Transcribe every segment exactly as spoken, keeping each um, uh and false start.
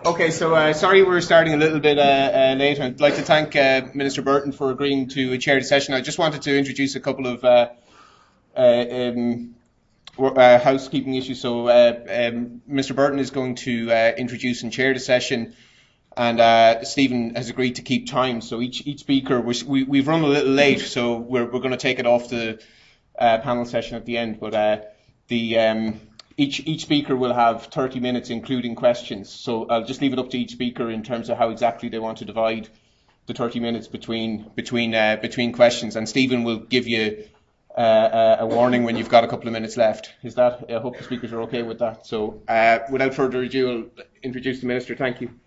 Okay, so uh, sorry we're starting a little bit uh, uh, late. I'd like to thank uh, Minister Burton for agreeing to chair the session. I just wanted to introduce a couple of uh, uh, um, uh, housekeeping issues. So uh, um, Mister Burton is going to uh, introduce and chair the session, and uh, Stephen has agreed to keep time. So each each speaker, we, we've run a little late, so we're we're going to take it off the uh, panel session at the end. But uh, the um, Each each speaker will have thirty minutes, including questions. So I'll just leave it up to each speaker in terms of how exactly they want to divide the thirty minutes between between uh, between questions. And Stephen will give you uh, a warning when you've got a couple of minutes left. Is that? I hope the speakers are okay with that. So uh, without further ado, I'll introduce the Minister. Thank you.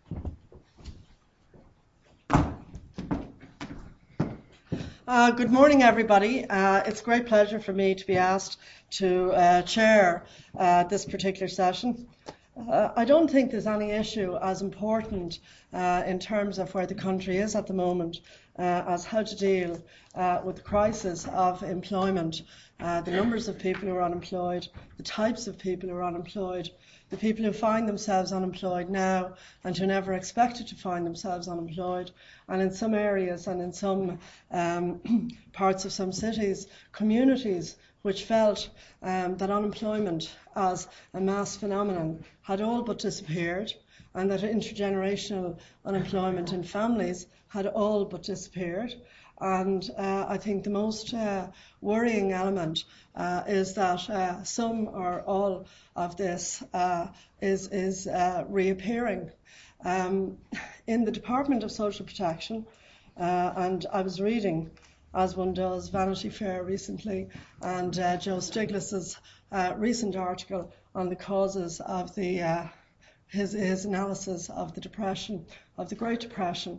Uh, good morning, everybody. Uh, it's a great pleasure for me to be asked to uh, chair uh, this particular session. Uh, I don't think there's any issue as important uh, in terms of where the country is at the moment uh, as how to deal uh, with the crisis of employment, uh, the numbers of people who are unemployed, the types of people who are unemployed, the people who find themselves unemployed now and who never expected to find themselves unemployed, and in some areas and in some um, parts of some cities, communities which felt um, that unemployment as a mass phenomenon had all but disappeared, and that intergenerational unemployment in families had all but disappeared. And uh, I think the most uh, worrying element uh, is that uh, some or all of this uh, is, is uh, reappearing. Um, in the Department of Social Protection, uh, and I was reading, as one does, Vanity Fair recently, and uh, Joe Stiglitz's uh, recent article on the causes of the uh, his, his analysis of the depression, of the Great Depression.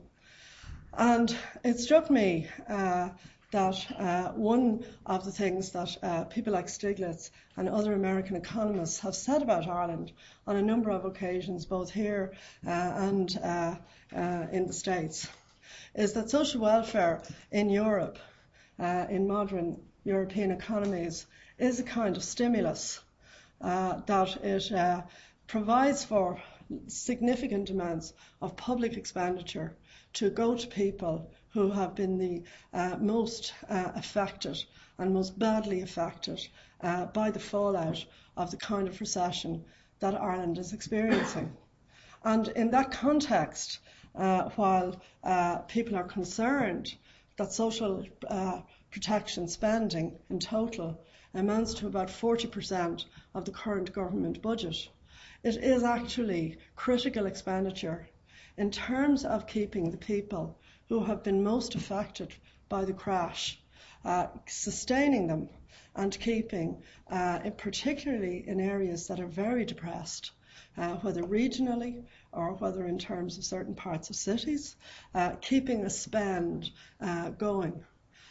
And it struck me uh, that uh, one of the things that uh, people like Stiglitz and other American economists have said about Ireland on a number of occasions, both here uh, and uh, uh, in the States, is that social welfare in Europe, uh, in modern European economies, is a kind of stimulus uh, that it uh, provides for significant amounts of public expenditure to go to people who have been the uh, most uh, affected and most badly affected uh, by the fallout of the kind of recession that Ireland is experiencing. And in that context, uh, while uh, people are concerned that social uh, protection spending in total amounts to about forty percent of the current government budget, it is actually critical expenditure in terms of keeping the people who have been most affected by the crash, uh, sustaining them and keeping, uh, particularly in areas that are very depressed, uh, whether regionally or whether in terms of certain parts of cities, uh, keeping a spend uh, going.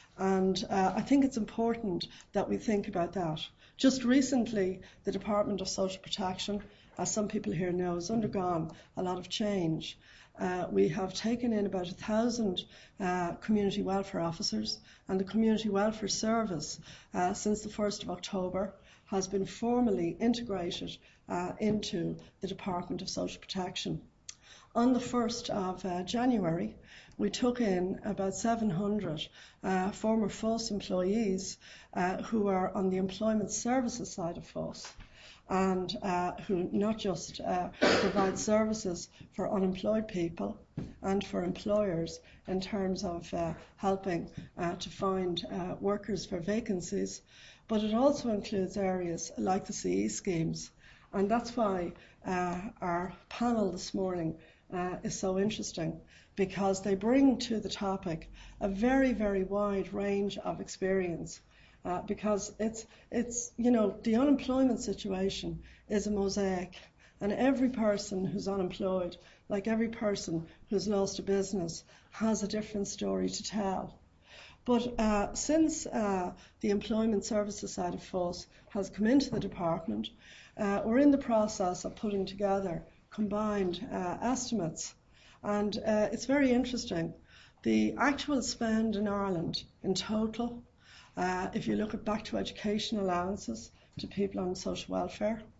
And uh, I think it's important that we think about that. Just recently, the Department of Social Protection, as some people here know, has undergone a lot of change. Uh, we have taken in about a thousand uh, community welfare officers, and the Community Welfare Service, uh, since the first of October, has been formally integrated uh, into the Department of Social Protection. On the first of uh, January, we took in about seven hundred uh, former F O S employees uh, who are on the employment services side of F O S, and uh, who not just uh, provide services for unemployed people and for employers in terms of uh, helping uh, to find uh, workers for vacancies, but it also includes areas like the C E schemes. And that's why uh, our panel this morning uh, is so interesting, because they bring to the topic a very, very wide range of experience. Uh, because it's, it's, you know, the unemployment situation is a mosaic, and every person who's unemployed, like every person who's lost a business, has a different story to tell. But uh, since uh, the employment services side of F O S has come into the department, uh, we're in the process of putting together combined uh, estimates. And uh, it's very interesting. The actual spend in Ireland in total, Uh, if you look at back to education allowances to people on social welfare,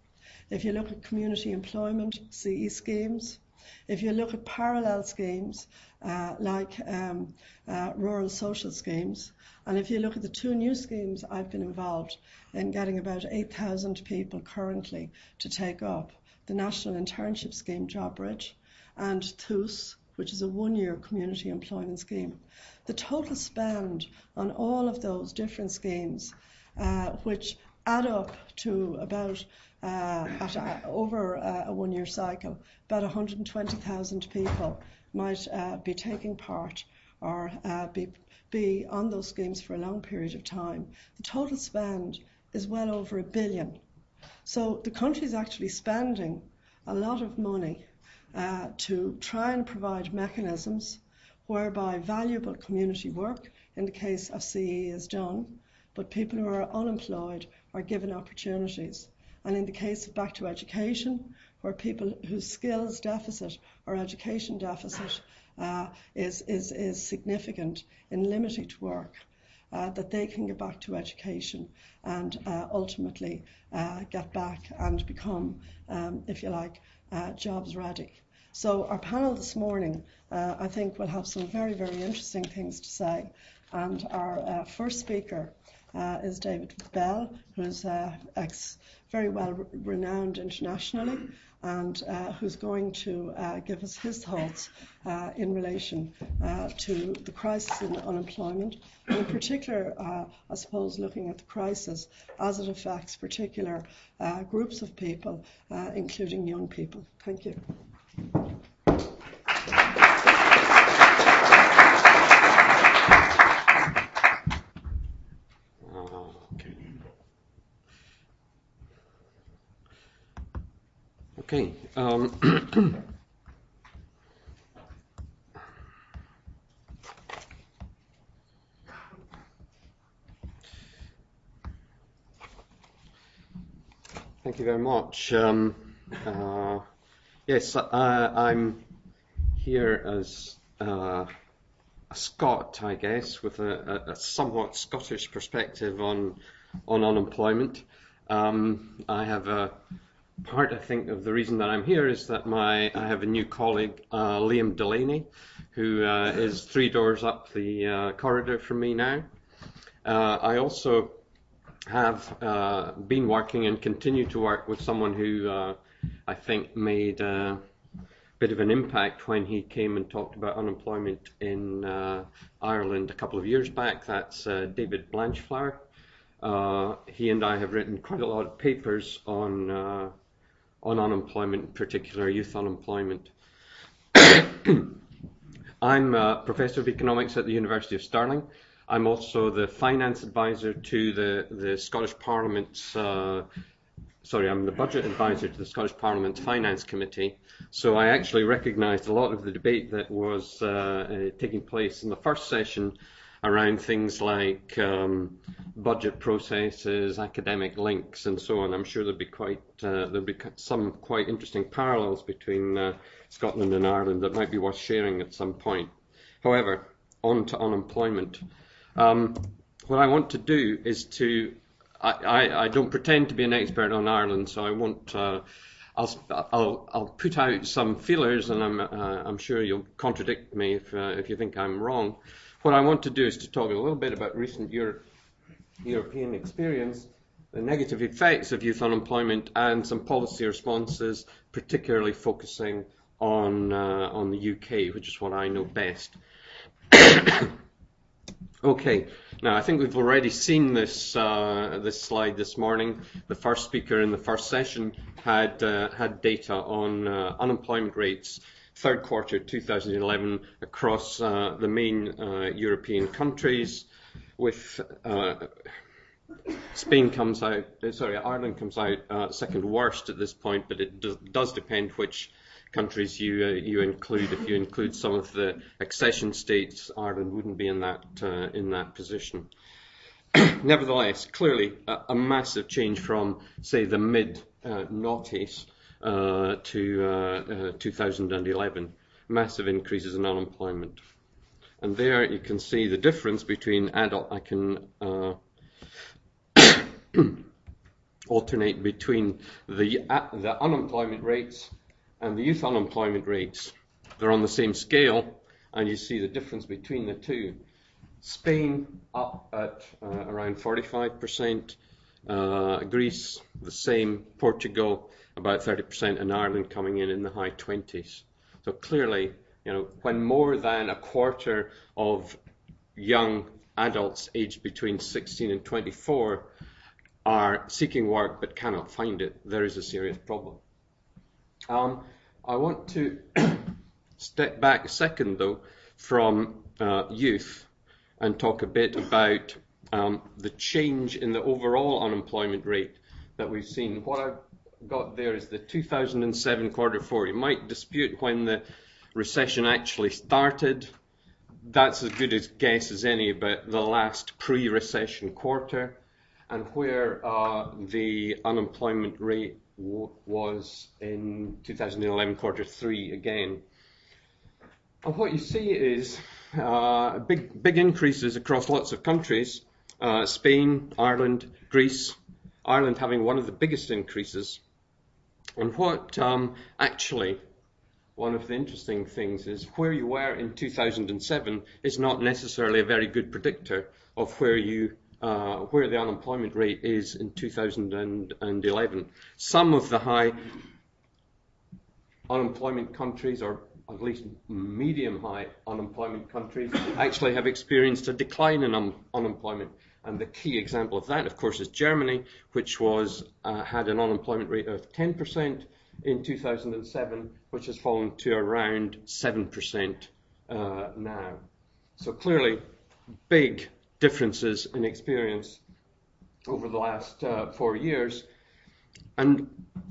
If you look at community employment, C E schemes, if you look at parallel schemes uh, like um, uh, rural social schemes, and if you look at the two new schemes I've been involved in getting about eight thousand people currently to take up, the National Internship Scheme JobBridge and THUS, which is a one-year community employment scheme. The total spend on all of those different schemes, uh, which add up to about, uh, at a, over a, a one-year cycle, about one hundred twenty thousand people might uh, be taking part or uh, be, be on those schemes for a long period of time. The total spend is well over a billion. So the country is actually spending a lot of money uh, to try and provide mechanisms whereby valuable community work, in the case of C E, is done, but people who are unemployed are given opportunities. And in the case of Back to Education, where people whose skills deficit or education deficit uh, is, is, is significant in limiting to work, uh, that they can get back to education and uh, ultimately uh, get back and become, um, if you like, uh, jobs ready. So our panel this morning, uh, I think, will have some very, very interesting things to say. And our uh, first speaker uh, is David Bell, who's uh, ex very well re renowned internationally, and uh, who's going to uh, give us his thoughts uh, in relation uh, to the crisis in unemployment, and in particular, uh, I suppose, looking at the crisis as it affects particular uh, groups of people, uh, including young people. Thank you. Okay. Um, thank you very much. Um, uh, yes, uh, I'm here as uh, a Scot, I guess, with a, a, a somewhat Scottish perspective on on unemployment. Um, I have a part, I think, of the reason that I'm here is that my I have a new colleague, uh, Liam Delaney, who uh, is three doors up the uh, corridor from me now. Uh, I also have uh, been working and continue to work with someone who uh, I think made a bit of an impact when he came and talked about unemployment in uh, Ireland a couple of years back. That's uh, David Blanchflower. Uh, he and I have written quite a lot of papers on uh, on unemployment, in particular youth unemployment. I'm a professor of economics at the University of Stirling. I'm also the finance advisor to the, the Scottish Parliament's, uh, sorry, I'm the budget advisor to the Scottish Parliament's Finance Committee. So I actually recognised a lot of the debate that was uh, uh, taking place in the first session around things like um, budget processes, academic links, and so on. I'm sure there'll be quite uh, there'll be some quite interesting parallels between uh, Scotland and Ireland that might be worth sharing at some point. However, on to unemployment. Um, what I want to do is to I, I, I don't pretend to be an expert on Ireland, so I won't. Uh, I'll, I'll I'll put out some feelers, and I'm uh, I'm sure you'll contradict me if uh, if you think I'm wrong. What I want to do is to talk a little bit about recent Europe, European experience, the negative effects of youth unemployment, and some policy responses, particularly focusing on uh, on the U K, which is what I know best. Okay, now I think we've already seen this uh, this slide this morning. The first speaker in the first session had uh, had data on uh, unemployment rates third quarter two thousand eleven across uh, the main uh, European countries, with uh, Spain comes out, sorry, Ireland comes out uh, second worst at this point, but it do, does depend which countries you uh, you include. If you include some of the accession states, Ireland wouldn't be in that uh, in that position. Nevertheless, clearly a, a massive change from, say, the mid uh, noughties uh, to uh, uh, two thousand eleven. Massive increases in unemployment, and there you can see the difference between adult. I can. Uh, alternate between the, uh, the unemployment rates and the youth unemployment rates. They're on the same scale, and you see the difference between the two. Spain up at uh, around forty-five percent, uh, Greece the same, Portugal about thirty percent, and Ireland coming in in the high twenties. So clearly, you know, when more than a quarter of young adults aged between sixteen and twenty-four are seeking work but cannot find it, there is a serious problem. Um, I want to step back a second, though, from uh, youth and talk a bit about um, the change in the overall unemployment rate that we've seen. What I've got there is the two thousand seven quarter four. You might dispute when the recession actually started. That's as good a guess as any about the last pre-recession quarter, and where uh, the unemployment rate w was in two thousand eleven quarter three again. And what you see is uh, big, big increases across lots of countries, uh, Spain, Ireland, Greece, Ireland having one of the biggest increases. And what um, actually, one of the interesting things is where you were in two thousand seven is not necessarily a very good predictor of where you uh, where the unemployment rate is in two thousand eleven. Some of the high unemployment countries, or at least medium high unemployment countries, actually have experienced a decline in un unemployment. And the key example of that, of course, is Germany, which was uh, had an unemployment rate of ten percent in two thousand seven, which has fallen to around seven percent uh, now. So clearly, big differences in experience over the last uh, four years. And,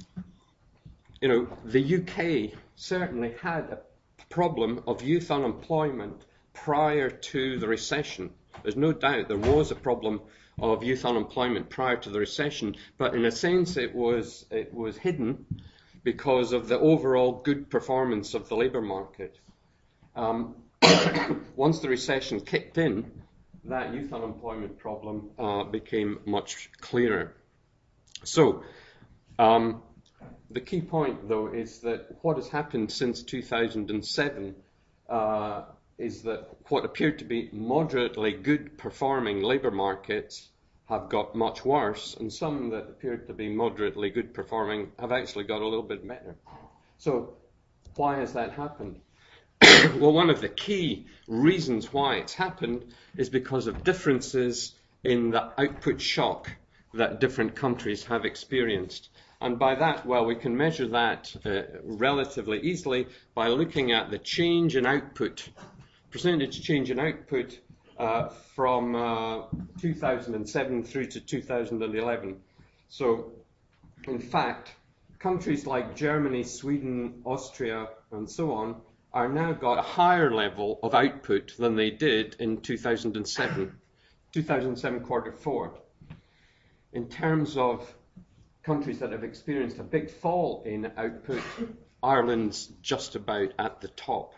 you know, the U K certainly had a problem of youth unemployment prior to the recession. There's no doubt there was a problem of youth unemployment prior to the recession, but in a sense it was, it was hidden because of the overall good performance of the labour market. Um, once the recession kicked in, that youth unemployment problem uh, became much clearer. So, um, the key point, though, is that what has happened since two thousand seven uh, is that what appeared to be moderately good performing labour markets have got much worse, and some that appeared to be moderately good performing have actually got a little bit better. So why has that happened? Well, one of the key reasons why it's happened is because of differences in the output shock that different countries have experienced. And by that, well, we can measure that uh, relatively easily by looking at the change in output, percentage change in output uh, from uh, two thousand seven through to two thousand eleven. So, in fact, countries like Germany, Sweden, Austria, and so on are now got a higher level of output than they did in two thousand seven, two thousand seven quarter four. In terms of countries that have experienced a big fall in output, Ireland's just about at the top.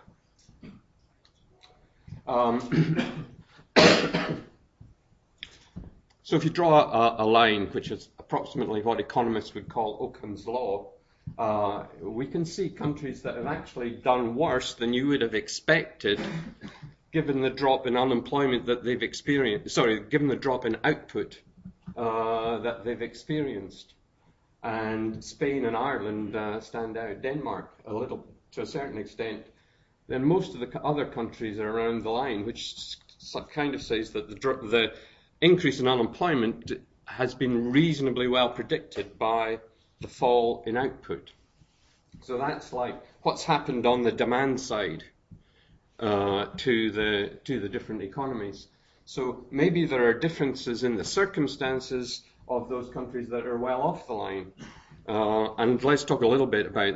Um, so if you draw a, a line, which is approximately what economists would call Occam's law, uh, we can see countries that have actually done worse than you would have expected, given the drop in unemployment that they've experienced, sorry, given the drop in output uh, that they've experienced. And Spain and Ireland uh, stand out, Denmark a little, to a certain extent. Then most of the other countries are around the line, which kind of says that the, the increase in unemployment has been reasonably well predicted by the fall in output. So that's like what's happened on the demand side uh, to the to the different economies. So maybe there are differences in the circumstances of those countries that are well off the line. Uh, and let's talk a little bit about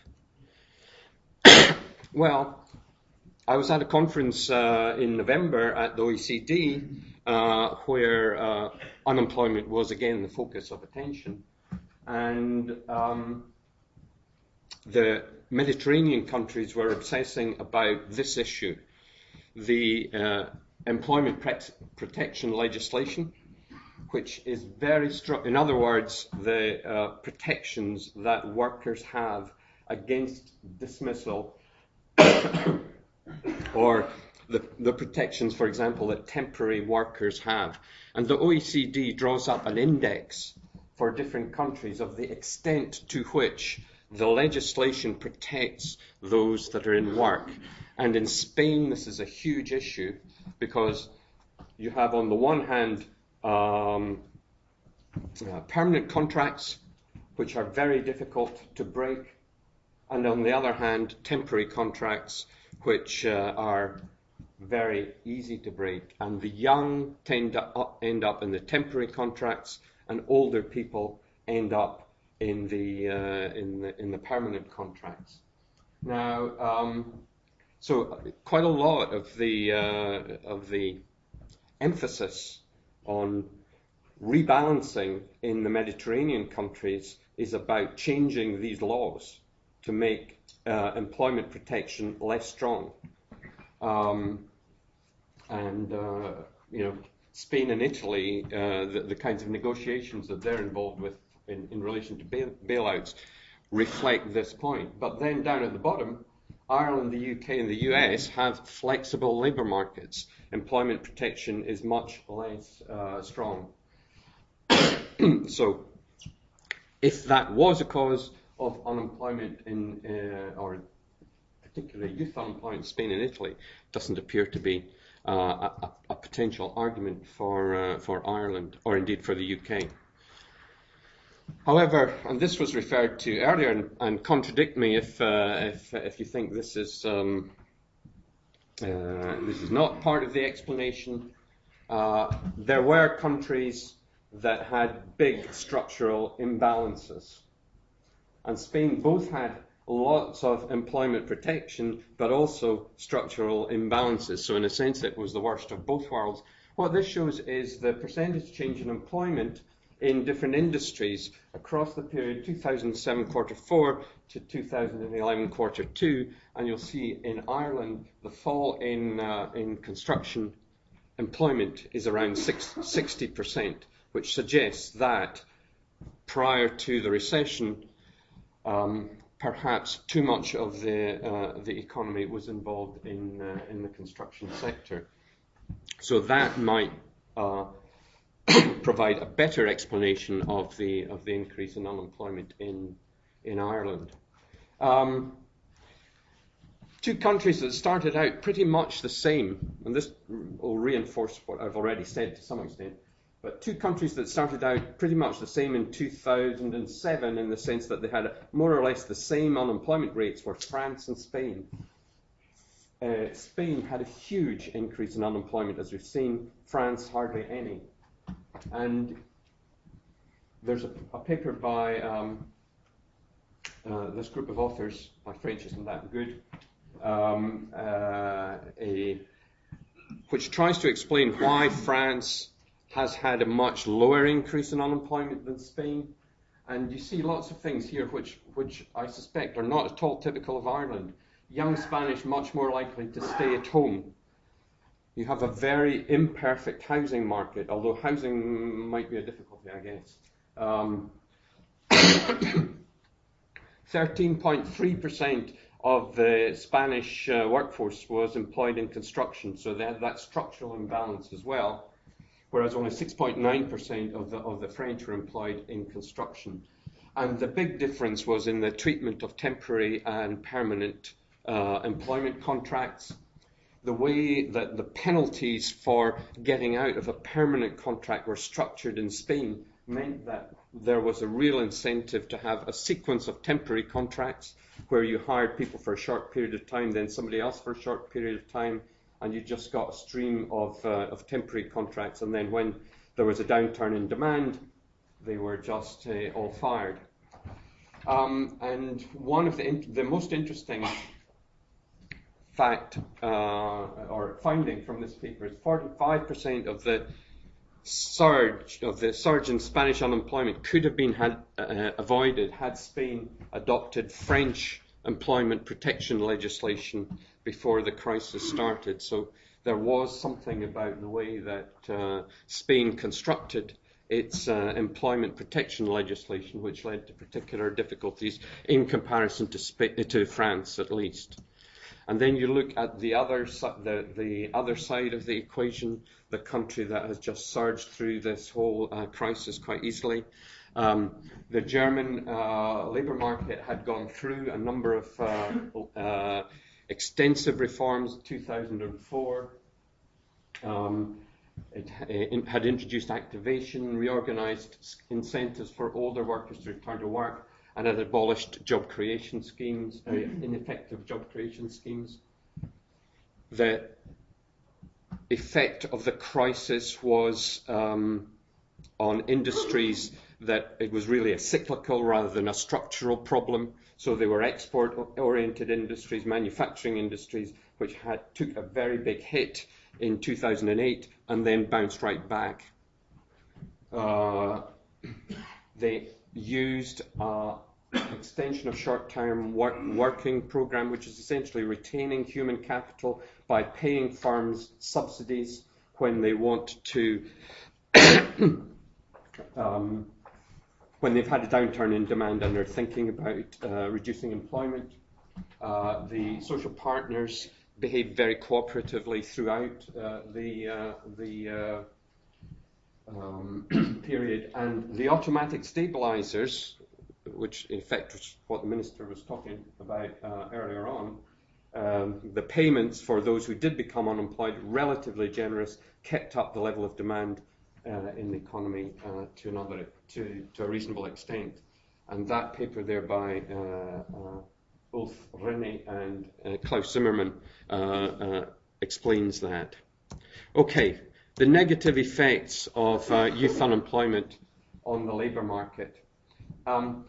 that. Well, I was at a conference uh, in November at the O E C D uh, where uh, unemployment was again the focus of attention. And um, the Mediterranean countries were obsessing about this issue, the uh, employment protection legislation, which is very strong. In other words, the uh, protections that workers have against dismissal or the, the protections, for example, that temporary workers have. And the O E C D draws up an index for different countries of the extent to which the legislation protects those that are in work. And in Spain, this is a huge issue because you have, on the one hand, um, uh, permanent contracts, which are very difficult to break, and on the other hand, temporary contracts, which uh, are very easy to break. And the young tend to up, end up in the temporary contracts, and older people end up in the uh, in the in the permanent contracts. Now, um, so quite a lot of the uh, of the emphasis on rebalancing in the Mediterranean countries is about changing these laws to make uh, employment protection less strong. Um, and, uh, you know, Spain and Italy, uh, the, the kinds of negotiations that they're involved with in, in relation to bail, bailouts reflect this point. But then down at the bottom, Ireland, the U K and the U S have flexible labour markets. Employment protection is much less uh, strong. So if that was a cause of unemployment in, uh, or particularly youth unemployment in Spain and Italy, doesn't appear to be uh, a, a potential argument for, uh, for Ireland, or indeed for the U K. However, and this was referred to earlier, and, and contradict me if, uh, if, if you think this is, um, uh, this is not part of the explanation, uh, there were countries that had big structural imbalances. And Spain both had lots of employment protection, but also structural imbalances. So in a sense, it was the worst of both worlds. What this shows is the percentage change in employment in different industries across the period two thousand seven quarter four to two thousand eleven quarter two. And you'll see in Ireland, the fall in, uh, in construction employment is around sixty percent, which suggests that prior to the recession, um, perhaps too much of the uh, the economy was involved in uh, in the construction sector. So that might uh, provide a better explanation of the of the increase in unemployment in in Ireland. Um, two countries that started out pretty much the same, and this will reinforce what I've already said to some extent. But two countries that started out pretty much the same in two thousand seven, in the sense that they had more or less the same unemployment rates, were France and Spain. Uh, Spain had a huge increase in unemployment, as we've seen. France, hardly any. And there's a, a paper by um, uh, this group of authors. My French isn't that good. Um, uh, a, which tries to explain why France has had a much lower increase in unemployment than Spain. And you see lots of things here which, which I suspect are not at all typical of Ireland. Young Spanish much more likely to stay at home. You have a very imperfect housing market, although housing might be a difficulty, I guess. Um, thirteen point three percent of the Spanish uh, workforce was employed in construction, so they had that structural imbalance as well, whereas only six point nine percent of the, of the French were employed in construction. And the big difference was in the treatment of temporary and permanent uh, employment contracts. The way that the penalties for getting out of a permanent contract were structured in Spain meant that there was a real incentive to have a sequence of temporary contracts where you hired people for a short period of time, then somebody else for a short period of time, and you just got a stream of, uh, of temporary contracts, and then when there was a downturn in demand, they were just uh, all fired. Um, and one of the, in- the most interesting fact uh, or finding from this paper is forty-five percent of the surge of the surge in Spanish unemployment could have been had, uh, avoided had Spain adopted French employment protection legislation before the crisis started. So there was something about the way that uh, Spain constructed its uh, employment protection legislation, which led to particular difficulties in comparison to, Sp- to France, at least. And then you look at the other, the, the other side of the equation, the country that has just surged through this whole uh, crisis quite easily. Um, the German uh, labour market had gone through a number of uh, uh, extensive reforms in two thousand four. Um, it, it had introduced activation, reorganised incentives for older workers to return to work, and had abolished job creation schemes, uh, ineffective job creation schemes. The effect of the crisis was um, on industries that it was really a cyclical rather than a structural problem. So they were export-oriented industries, manufacturing industries, which had took a very big hit in two thousand eight and then bounced right back. Uh, they used uh, extension of short-term work, working program, which is essentially retaining human capital by paying firms subsidies when they want to, um, when they've had a downturn in demand and they're thinking about uh, reducing employment. Uh, the social partners behaved very cooperatively throughout uh, the uh, the uh, um, period, and the automatic stabilizers, which in fact was what the minister was talking about uh, earlier on, um, the payments for those who did become unemployed, relatively generous, kept up the level of demand uh, in the economy uh, to another to, to a reasonable extent. And that paper there by uh, uh, Ulf Renne and uh, Klaus Zimmermann uh, uh, explains that. Okay, the negative effects of uh, youth unemployment on the labour market. Um,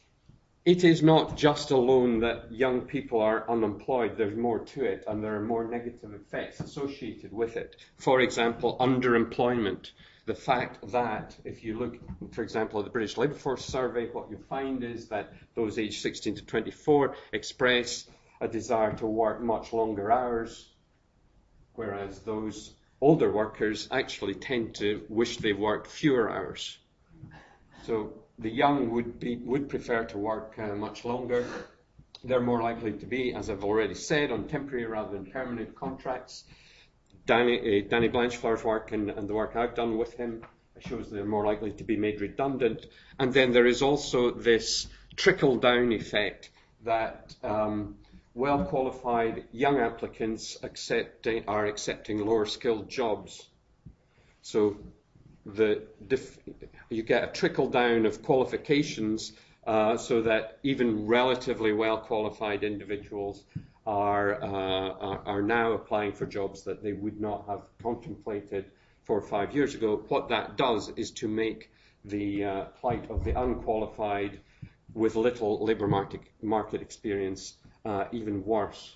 it is not just alone that young people are unemployed. There's more to it, and there are more negative effects associated with it. For example, underemployment. The fact that if you look, for example, at the British Labour Force Survey, what you find is that those aged sixteen to twenty-four express a desire to work much longer hours, whereas those older workers actually tend to wish they worked fewer hours. So the young would be would prefer to work uh, much longer. They're more likely to be, as I've already said, on temporary rather than permanent contracts. Danny, uh, Danny Blanchflower's work and, and the work I've done with him shows they're more likely to be made redundant. And then there is also this trickle-down effect that um, well-qualified young applicants accepting, are accepting lower-skilled jobs. So the diff, you get a trickle-down of qualifications uh, so that even relatively well-qualified individuals are, uh, are are now applying for jobs that they would not have contemplated four or five years ago. What that does is to make the uh, plight of the unqualified with little labour market, market experience uh, even worse.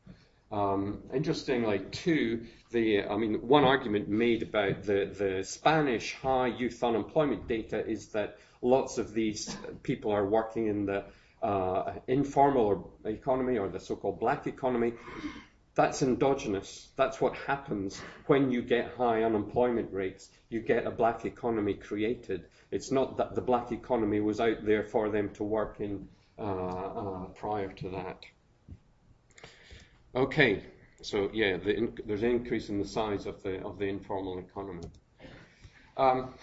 Um, interestingly, too, the I mean, one argument made about the, the Spanish high youth unemployment data is that lots of these people are working in the uh, informal economy or the so-called black economy. That's endogenous. That's what happens when you get high unemployment rates. You get a black economy created. It's not that the black economy was out there for them to work in uh, uh, prior to that. Okay, so yeah, the in, there's an increase in the size of the of the informal economy. Um,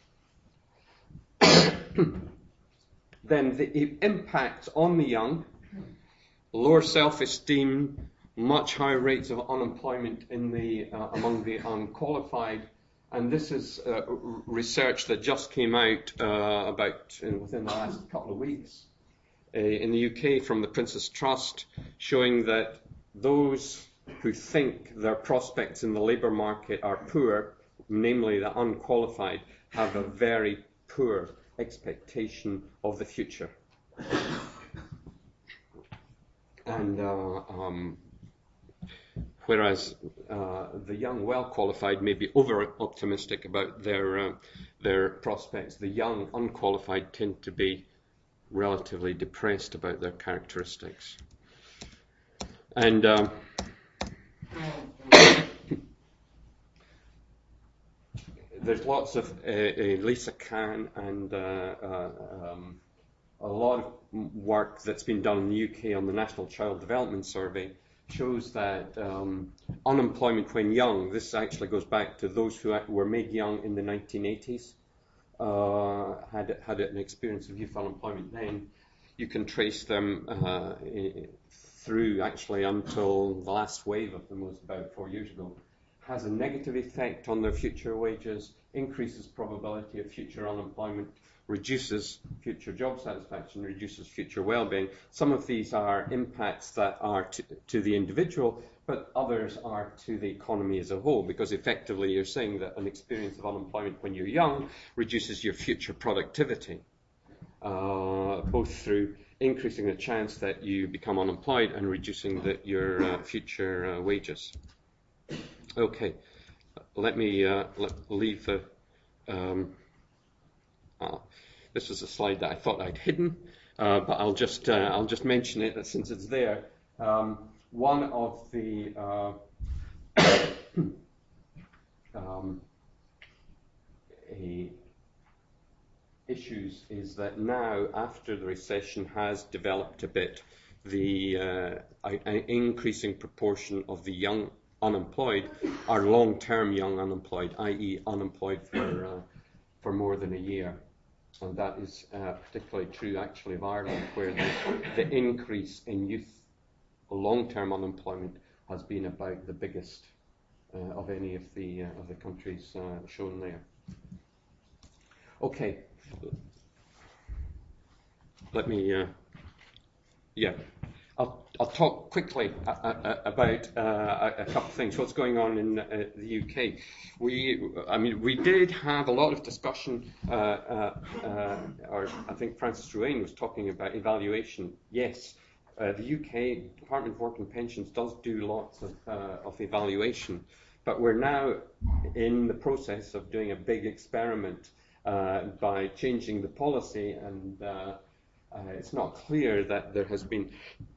then the impact on the young, lower self-esteem, much higher rates of unemployment in the uh, among the unqualified, and this is uh, research that just came out uh, about in, within the last couple of weeks uh, in the U K from the Prince's Trust, showing that those who think their prospects in the labour market are poor, namely the unqualified, have a very poor expectation of the future. And uh, um, whereas uh, the young, well-qualified may be over-optimistic about their uh, their prospects, the young, unqualified tend to be relatively depressed about their characteristics. And um, there's lots of uh, uh, Lisa Kahn and uh, uh, um, a lot of work that's been done in the U K on the National Child Development Survey shows that um, unemployment when young, this actually goes back to those who were made young in the nineteen eighties, uh, had, had an experience of youth unemployment then. You can trace them uh, through actually until the last wave of them was about four years ago, has a negative effect on their future wages, increases probability of future unemployment, reduces future job satisfaction, reduces future well-being. Some of these are impacts that are to, to the individual, but others are to the economy as a whole, because effectively you're saying that an experience of unemployment when you're young reduces your future productivity, uh, both through increasing the chance that you become unemployed and reducing the, your uh, future uh, wages. Okay, let me uh, let, leave the... Um, uh, this was a slide that I thought I'd hidden, uh, but I'll just uh, I'll just mention it since it's there. Um, one of the uh, um, a issues is that now, after the recession has developed a bit, the uh, an increasing proportion of the young unemployed are long-term young unemployed, that is unemployed for uh, for more than a year. And that is uh, particularly true actually of Ireland, where the, the increase in youth long-term unemployment has been about the biggest uh, of any of the uh, of the countries uh, shown there. Okay, let me, uh, yeah, I'll, I'll talk quickly a, a, about uh, a, a couple of things. What's going on in uh, the U K? We, I mean, we did have a lot of discussion, uh, uh, uh, or I think Francis Ruane was talking about evaluation. Yes, uh, the U K Department of Work and Pensions does do lots of, uh, of evaluation, but we're now in the process of doing a big experiment uh, by changing the policy, and uh, uh, it's not clear that there has been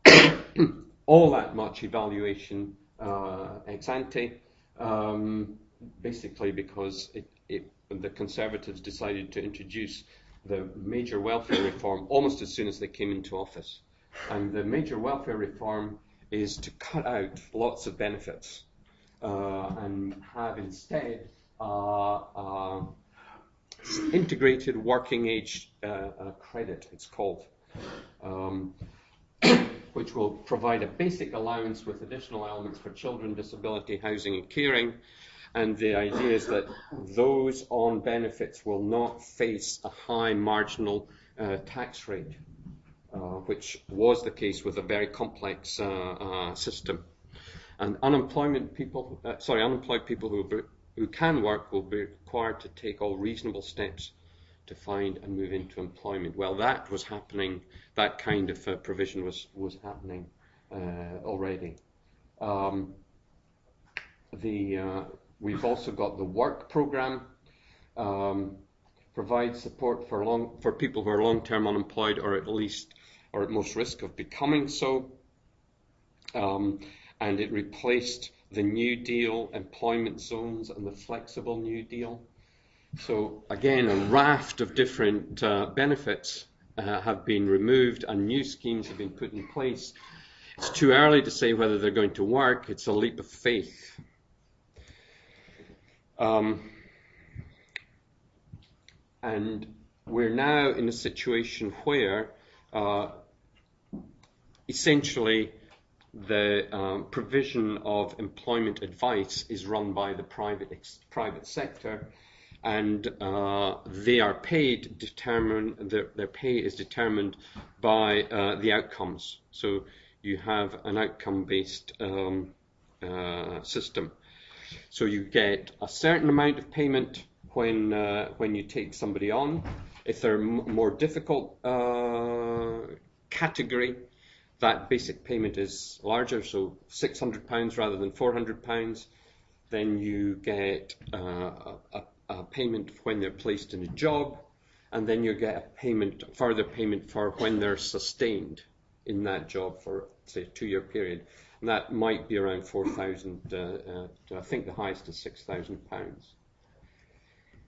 all that much evaluation uh, ex ante, um, basically because it, it, the Conservatives decided to introduce the major welfare reform almost as soon as they came into office. And the major welfare reform is to cut out lots of benefits uh, and have instead uh, uh, integrated working age uh, uh, credit, it's called. Um, which will provide a basic allowance with additional elements for children, disability, housing and caring. And the idea is that those on benefits will not face a high marginal uh, tax rate, uh, which was the case with a very complex uh, uh, system. And unemployment people, uh, sorry, unemployed people who, be, who can work will be required to take all reasonable steps to find and move into employment. Well, that was happening, that kind of uh, provision was, was happening uh, already. Um, the, uh, we've also got the work programme, um, provides support for, long, for people who are long-term unemployed or at least, or at most risk of becoming so. Um, and it replaced the New Deal employment zones and the flexible New Deal. So again, a raft of different uh, benefits uh, have been removed and new schemes have been put in place. It's too early to say whether they're going to work. It's a leap of faith. Um, and we're now in a situation where uh, essentially the um, provision of employment advice is run by the private ex- private sector. And uh, they are paid, determine, their, their pay is determined by uh, the outcomes. So you have an outcome-based um, uh, system. So you get a certain amount of payment when uh, when you take somebody on. If they're m- more difficult uh, category, that basic payment is larger, so six hundred pounds rather than four hundred pounds. Then you get uh, a Uh, payment when they're placed in a job, and then you get a payment, further payment for when they're sustained in that job for, say, a two-year period. And that might be around four thousand, uh, uh, I think the highest is six thousand pounds.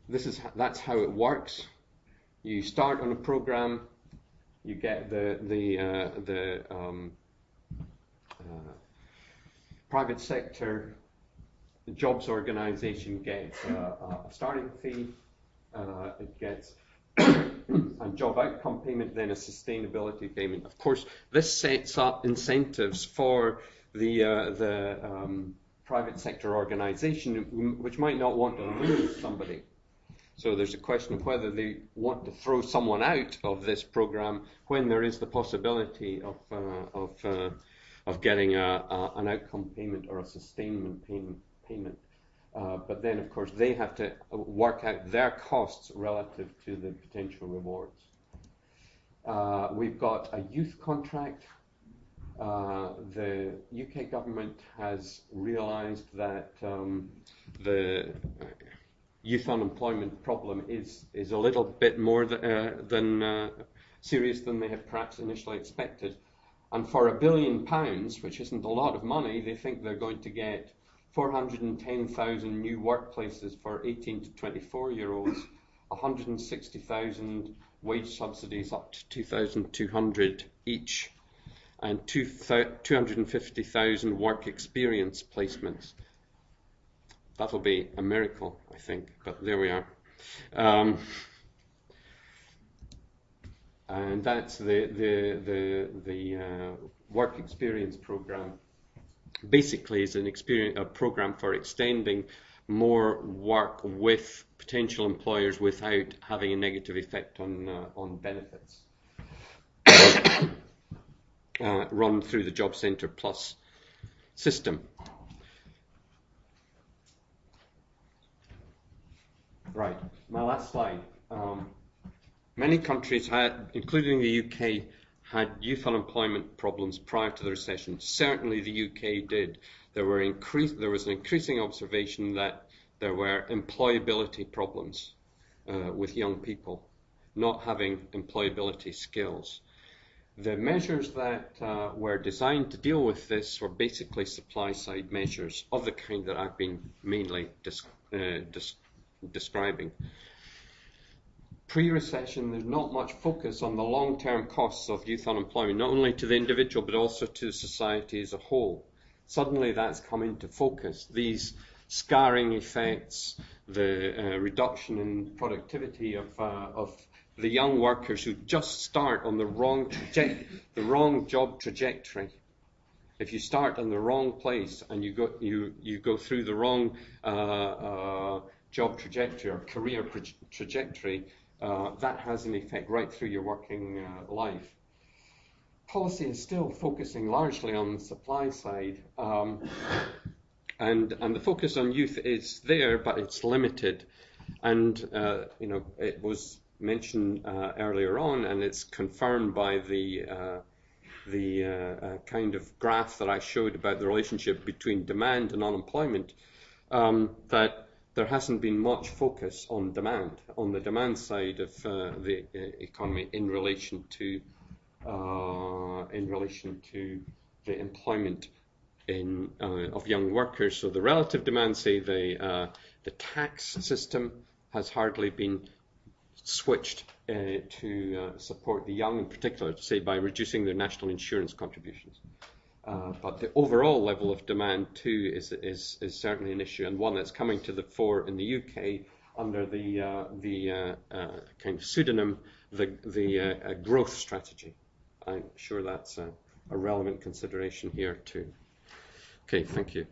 this is that's how it works. You start on a program, you get the the uh, the um, uh, private sector jobs organisation gets uh, a starting fee. Uh, it gets a job outcome payment, then a sustainability payment. Of course, this sets up incentives for the uh, the um, private sector organisation, which might not want to lose somebody. So there's a question of whether they want to throw someone out of this program when there is the possibility of uh, of uh, of getting a, a, an outcome payment or a sustainment payment. payment. Uh, but then, of course, they have to work out their costs relative to the potential rewards. Uh, we've got a youth contract. Uh, the U K government has realised that um, the youth unemployment problem is is a little bit more th uh, than uh, serious than they had perhaps initially expected. And for a billion pounds, which isn't a lot of money, they think they're going to get four hundred ten thousand new workplaces for eighteen to twenty-four year olds, one hundred sixty thousand wage subsidies up to two thousand two hundred each, and two hundred fifty thousand work experience placements. That'll be a miracle, I think, but there we are. Um, and that's the the the the uh, work experience program. Basically, is an experience a program for extending more work with potential employers without having a negative effect on uh, on benefits. uh, run through the Job Centre Plus system. Right, my last slide. Um, many countries had, including the U K, had youth unemployment problems prior to the recession. Certainly the U K did. There were increase, there was an increasing observation that there were employability problems uh, with young people, not having employability skills. The measures that uh, were designed to deal with this were basically supply-side measures of the kind that I've been mainly dis uh, dis describing. Pre-recession, there's not much focus on the long-term costs of youth unemployment, not only to the individual but also to society as a whole. Suddenly that's come into focus. These scarring effects, the uh, reduction in productivity of, uh, of the young workers who just start on the wrong, the wrong job trajectory. If you start in the wrong place and you go, you, you go through the wrong uh, uh, job trajectory or career trajectory, uh, that has an effect right through your working uh, life. Policy is still focusing largely on the supply side, um, and, and the focus on youth is there, but it's limited. And uh, you know, it was mentioned uh, earlier on, and it's confirmed by the uh, the uh, uh, kind of graph that I showed about the relationship between demand and unemployment, um, that there hasn't been much focus on demand, on the demand side of uh, the uh, economy in relation to uh, in relation to the employment in uh, of young workers. So the relative demand, say the uh, the tax system has hardly been switched uh, to uh, support the young in particular, say by reducing their national insurance contributions. Uh, but the overall level of demand too is, is is certainly an issue, and one that's coming to the fore in the U K under the uh, the uh, uh, kind of pseudonym the the uh, growth strategy. I'm sure that's a, a relevant consideration here too. Okay, thank you.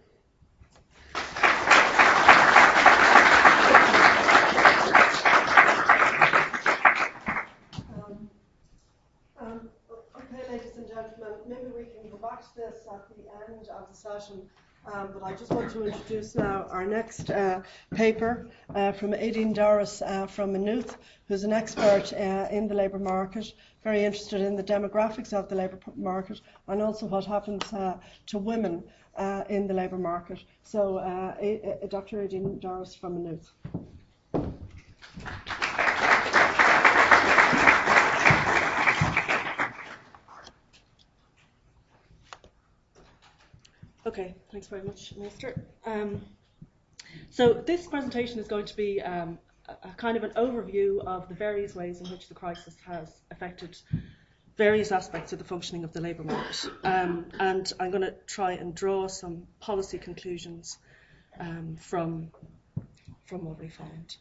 Maybe we can go back to this at the end of the session, um, but I just want to introduce now our next uh, paper uh, from Aideen Doris uh, from Maynooth, who's an expert uh, in the labour market, very interested in the demographics of the labour market and also what happens uh, to women uh, in the labour market. So uh, a a Doctor Aideen Doris from Maynooth. Okay, thanks very much, Minister. Um, so this presentation is going to be um, a kind of an overview of the various ways in which the crisis has affected various aspects of the functioning of the labour market. Um, and I'm going to try and draw some policy conclusions um, from, from what we found.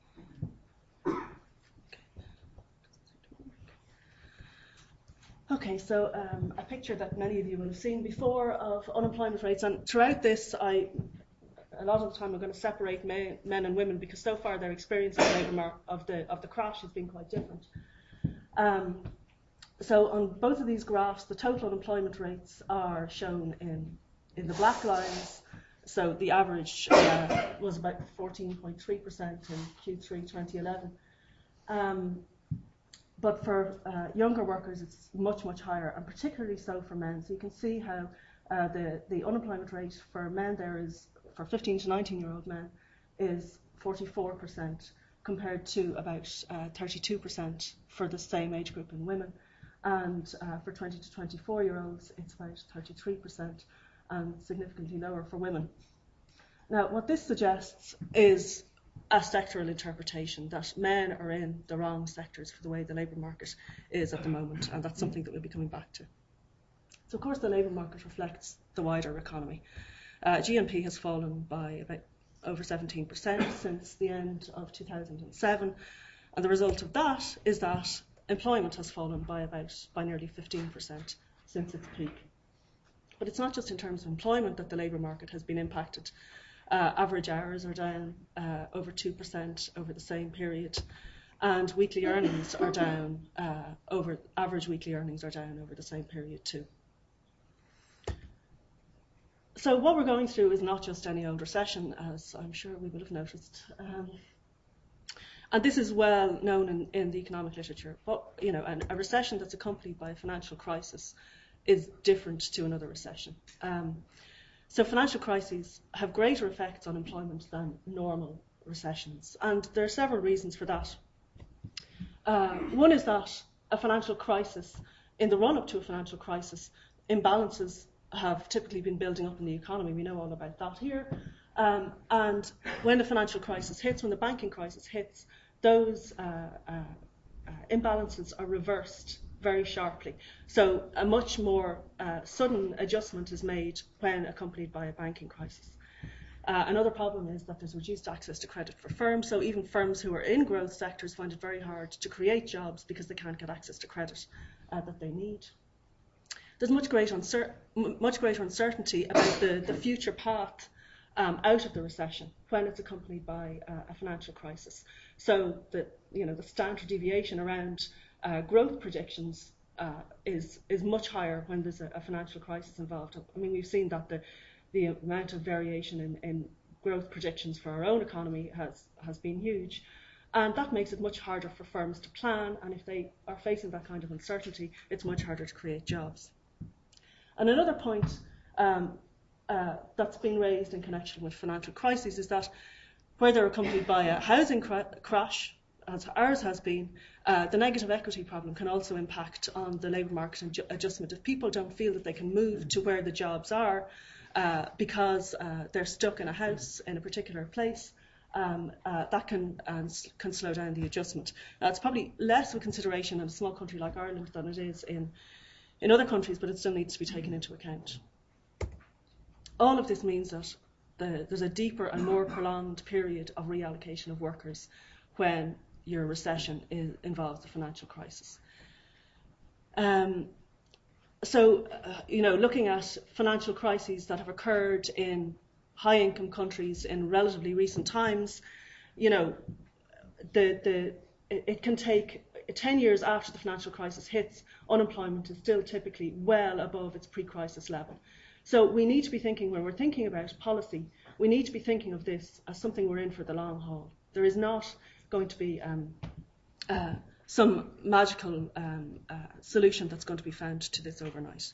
Okay, so um, a picture that many of you will have seen before of unemployment rates, and throughout this, I, a lot of the time I'm going to separate men, men and women, because so far their experience of the labour market of the of the crash has been quite different. Um, so on both of these graphs, the total unemployment rates are shown in in the black lines. So the average uh, was about fourteen point three percent in Q three twenty eleven. Um, But for uh, younger workers, it's much, much higher, and particularly so for men. So you can see how uh, the, the unemployment rate for men there is, for fifteen to nineteen-year-old men, is forty-four percent, compared to about uh, thirty-two percent for the same age group in women. And uh, for twenty to twenty-four-year-olds, it's about thirty-three percent, and significantly lower for women. Now, what this suggests is a sectoral interpretation, that men are in the wrong sectors for the way the labour market is at the moment, and that's something that we'll be coming back to. So of course the labour market reflects the wider economy. Uh, G N P has fallen by about over seventeen percent since the end of two thousand seven, and the result of that is that employment has fallen by about by nearly fifteen percent since its peak. But it's not just in terms of employment that the labour market has been impacted. Uh, average hours are down uh, over two percent over the same period, and weekly earnings are down uh, over average weekly earnings are down over the same period too. So what we're going through is not just any old recession, as I'm sure we will have noticed, um, and this is well known in, in the economic literature. But you know, an, a recession that's accompanied by a financial crisis is different to another recession. Um, So financial crises have greater effects on employment than normal recessions, and there are several reasons for that. Uh, one is that a financial crisis, in the run-up to a financial crisis, imbalances have typically been building up in the economy. We know all about that here. Um, and when the financial crisis hits, when the banking crisis hits, those uh, uh, uh, imbalances are reversed very sharply. So a much more uh, sudden adjustment is made when accompanied by a banking crisis. Uh, another problem is that there's reduced access to credit for firms, so even firms who are in growth sectors find it very hard to create jobs because they can't get access to credit uh, that they need. There's much greater, uncer- much greater uncertainty about the, the future path um, out of the recession when it's accompanied by uh, a financial crisis. So the, you know, the standard deviation around Uh, growth predictions uh, is is much higher when there's a, a financial crisis involved. I mean, we've seen that the the amount of variation in, in growth predictions for our own economy has has been huge, and that makes it much harder for firms to plan. And if they are facing that kind of uncertainty, it's much harder to create jobs. And another point um, uh, that's been raised in connection with financial crises is that where they're accompanied by a housing cra- crash, as ours has been, uh, the negative equity problem can also impact on the labour market and ju- adjustment. If people don't feel that they can move to where the jobs are uh, because uh, they're stuck in a house in a particular place, um, uh, that can um, can slow down the adjustment. Now, it's probably less of a consideration in a small country like Ireland than it is in, in other countries, but it still needs to be taken into account. All of this means that the, there's a deeper and more prolonged period of reallocation of workers when your recession is, involves a financial crisis. Um, so, uh, you know, looking at financial crises that have occurred in high-income countries in relatively recent times, you know, the the it, it can take ten years after the financial crisis hits, unemployment is still typically well above its pre-crisis level. So we need to be thinking, when we're thinking about policy, we need to be thinking of this as something we're in for the long haul. There is not going to be um, uh, some magical um, uh, solution that's going to be found to this overnight.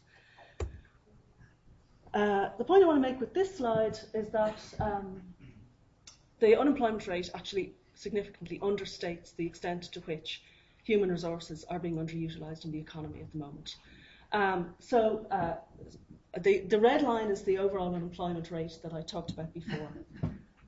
Uh, the point I want to make with this slide is that um, the unemployment rate actually significantly understates the extent to which human resources are being underutilised in the economy at the moment. Um, so uh, the, the red line is the overall unemployment rate that I talked about before.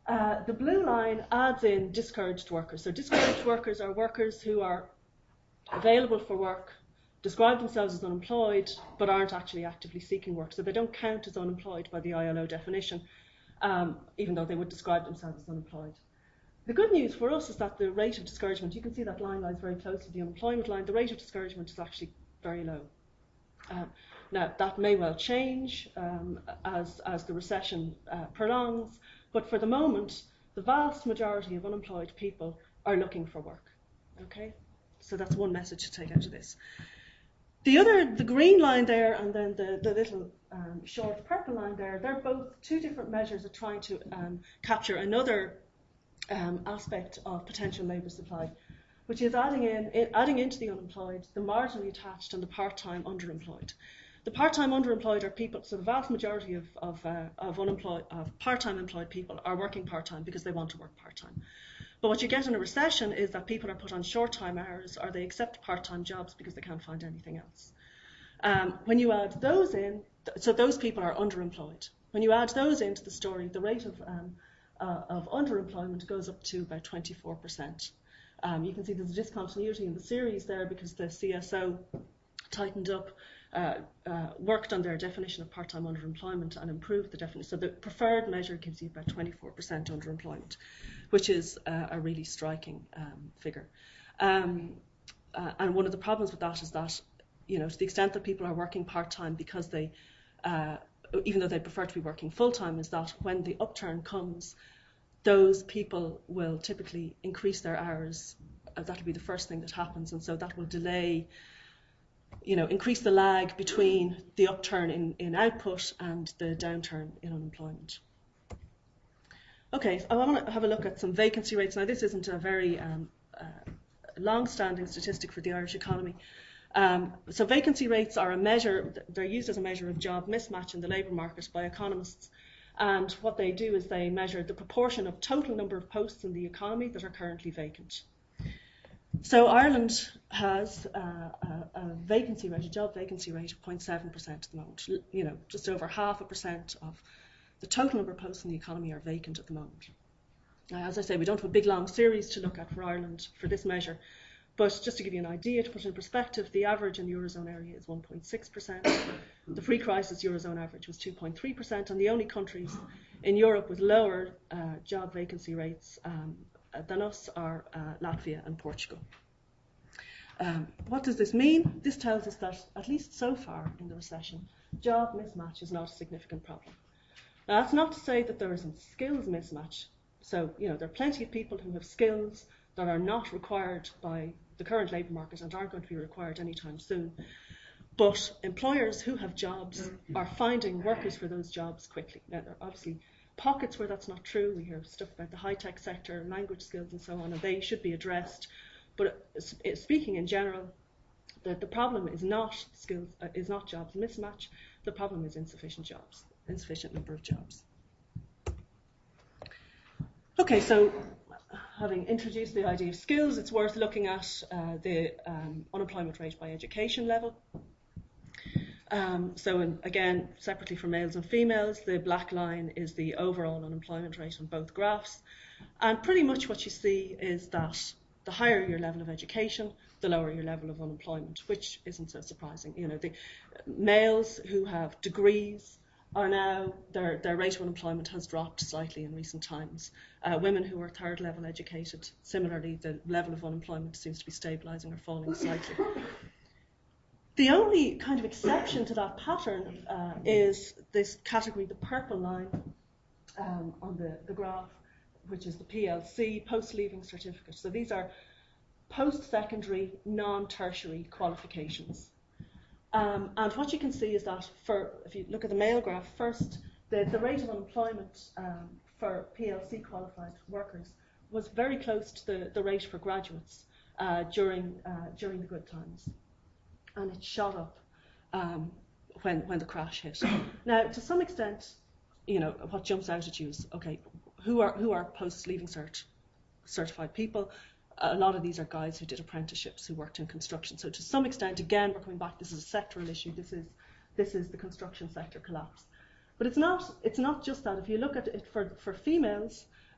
Uh, the blue line adds in discouraged workers. So discouraged workers are workers who are available for work, describe themselves as unemployed, but aren't actually actively seeking work. So they don't count as unemployed by the I L O definition, um, even though they would describe themselves as unemployed. The good news for us is that the rate of discouragement, you can see that line lies very close to the unemployment line, the rate of discouragement is actually very low. Uh, now, that may well change um, as, as the recession uh, prolongs, but for the moment, the vast majority of unemployed people are looking for work. Okay, so that's one message to take out of this. The other, the green line there, and then the, the little um, short purple line there, they're both two different measures of trying to um, capture another um, aspect of potential labour supply, which is adding in, in adding into the unemployed the marginally attached and the part-time underemployed. The part-time underemployed are people, so the vast majority of, of, uh, of, unemployed, of part-time employed people are working part-time because they want to work part-time. But what you get in a recession is that people are put on short-time hours or they accept part-time jobs because they can't find anything else. Um, when you add those in, so those people are underemployed. When you add those into the story, the rate of, um, uh, of underemployment goes up to about twenty-four percent. Um, you can see there's a discontinuity in the series there because the C S O tightened up, uh, uh, worked on their definition of part-time underemployment and improved the definition. So the preferred measure gives you about twenty-four percent underemployment, which is uh, a really striking um, figure. Um, uh, and one of the problems with that is that, you know, to the extent that people are working part-time because they, uh, even though they prefer to be working full-time, is that when the upturn comes, those people will typically increase their hours. Uh, that'll be the first thing that happens, and so that will delay, you know, increase the lag between the upturn in, in output and the downturn in unemployment. Okay, so I want to have a look at some vacancy rates. Now, this isn't a very um, uh, long-standing statistic for the Irish economy. Um, so vacancy rates are a measure, they're used as a measure of job mismatch in the labour market by economists. And what they do is they measure the proportion of total number of posts in the economy that are currently vacant. So Ireland has uh, a, a vacancy rate, a job vacancy rate of zero point seven percent at the moment. You know, just over half a percent of the total number of posts in the economy are vacant at the moment. Now, as I say, we don't have a big long series to look at for Ireland for this measure, but just to give you an idea, to put it in perspective, the average in the Eurozone area is one point six percent. The pre-crisis Eurozone average was two point three percent, and the only countries in Europe with lower uh, job vacancy rates um, than us are uh, Latvia and Portugal. Um, what does this mean? This tells us that, at least so far in the recession, job mismatch is not a significant problem. Now, that's not to say that there isn't skills mismatch. So, you know, there are plenty of people who have skills that are not required by the current labour market and aren't going to be required anytime soon. But employers who have jobs are finding workers for those jobs quickly. Now, there are obviously pockets where that's not true. We hear stuff about the high-tech sector, language skills and so on, and they should be addressed. But uh, speaking in general, the, the problem is not skills, uh, is not jobs mismatch. The problem is insufficient jobs, insufficient number of jobs. Okay, so having introduced the idea of skills, it's worth looking at uh, the um, unemployment rate by education level. Um, so in, again, separately for males and females, the black line is the overall unemployment rate on both graphs. And pretty much what you see is that the higher your level of education, the lower your level of unemployment, which isn't so surprising. You know, the males who have degrees are now, their, their rate of unemployment has dropped slightly in recent times. Uh, women who are third level educated, similarly, the level of unemployment seems to be stabilising or falling slightly. The only kind of exception to that pattern uh, is this category, the purple line um, on the, the graph, which is the P L C, post-leaving certificate. So these are post-secondary, non-tertiary qualifications. Um, and what you can see is that for, if you look at the male graph first, the, the rate of unemployment um, for P L C qualified workers was very close to the, the rate for graduates uh, during, uh, during the good times. And it shot up um, when, when the crash hit. Now, to some extent, you know, what jumps out at you is, okay, who are, who are post-leaving cert, certified people? A lot of these are guys who did apprenticeships, who worked in construction. So to some extent, again, we're coming back, this is a sectoral issue. This is, this is the construction sector collapse. But it's not, it's not just that. If you look at it for, for females,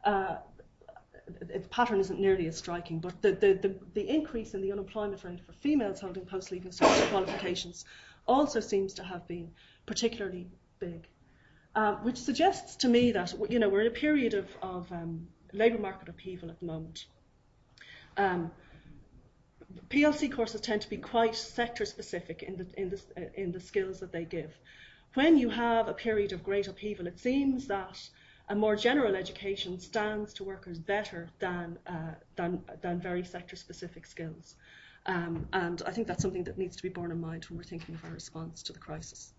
uh, the pattern isn't nearly as striking, but the, the, the, the increase in the unemployment rate for females holding post-leaving cert qualifications also seems to have been particularly big, um, which suggests to me that, you know, we're in a period of, of um, labour market upheaval at the moment. Um, P L C courses tend to be quite sector-specific in the, in, the, in the skills that they give. When you have a period of great upheaval, it seems that a more general education stands to workers better than, uh, than, than very sector-specific skills. Um, and I think that's something that needs to be borne in mind when we're thinking of our response to the crisis.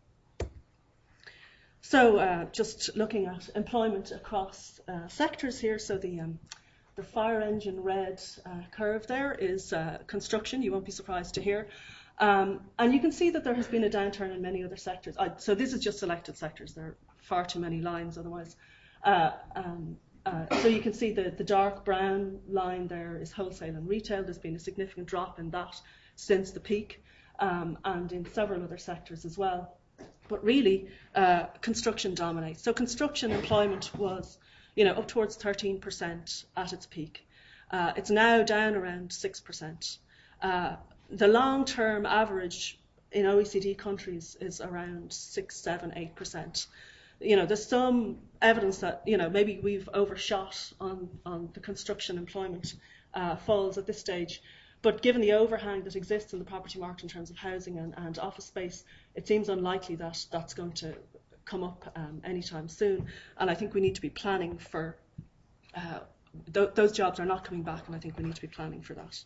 So uh, just looking at employment across uh, sectors here, so the um, The fire engine red uh, curve there is uh, construction, you won't be surprised to hear. Um, and you can see that there has been a downturn in many other sectors. I, so this is just selected sectors, there are far too many lines otherwise. Uh, um, uh, so you can see the, the dark brown line there is wholesale and retail. There's been a significant drop in that since the peak, um, and in several other sectors as well. But really, uh, construction dominates. So construction employment was you know, up towards thirteen percent at its peak. Uh, it's now down around six percent. Uh, the long-term average in O E C D countries is around six, seven, eight percent. You know, there's some evidence that, you know, maybe we've overshot on, on the construction employment uh, falls at this stage. But given the overhang that exists in the property market in terms of housing and, and office space, it seems unlikely that that's going to come up um, anytime soon, and I think we need to be planning for uh, th those jobs are not coming back, and I think we need to be planning for that.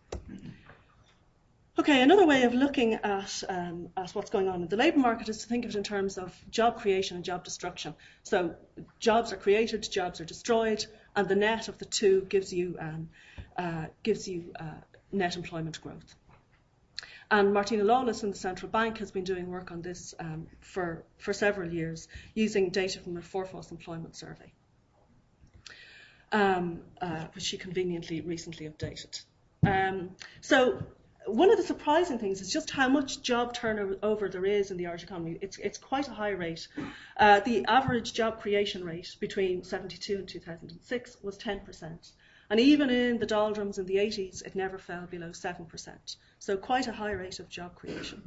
Okay, another way of looking at, um, at what's going on in the labour market is to think of it in terms of job creation and job destruction. So jobs are created, jobs are destroyed, and the net of the two gives you um, uh, gives you uh, net employment growth. And Martina Lawless in the Central Bank has been doing work on this um, for, for several years using data from the Forfos Employment Survey, um, uh, which she conveniently recently updated. Um, so one of the surprising things is just how much job turnover there is in the Irish economy. It's, it's quite a high rate. Uh, the average job creation rate between seventy-two and two thousand six was ten percent. And even in the doldrums in the eighties, it never fell below seven percent. So quite a high rate of job creation.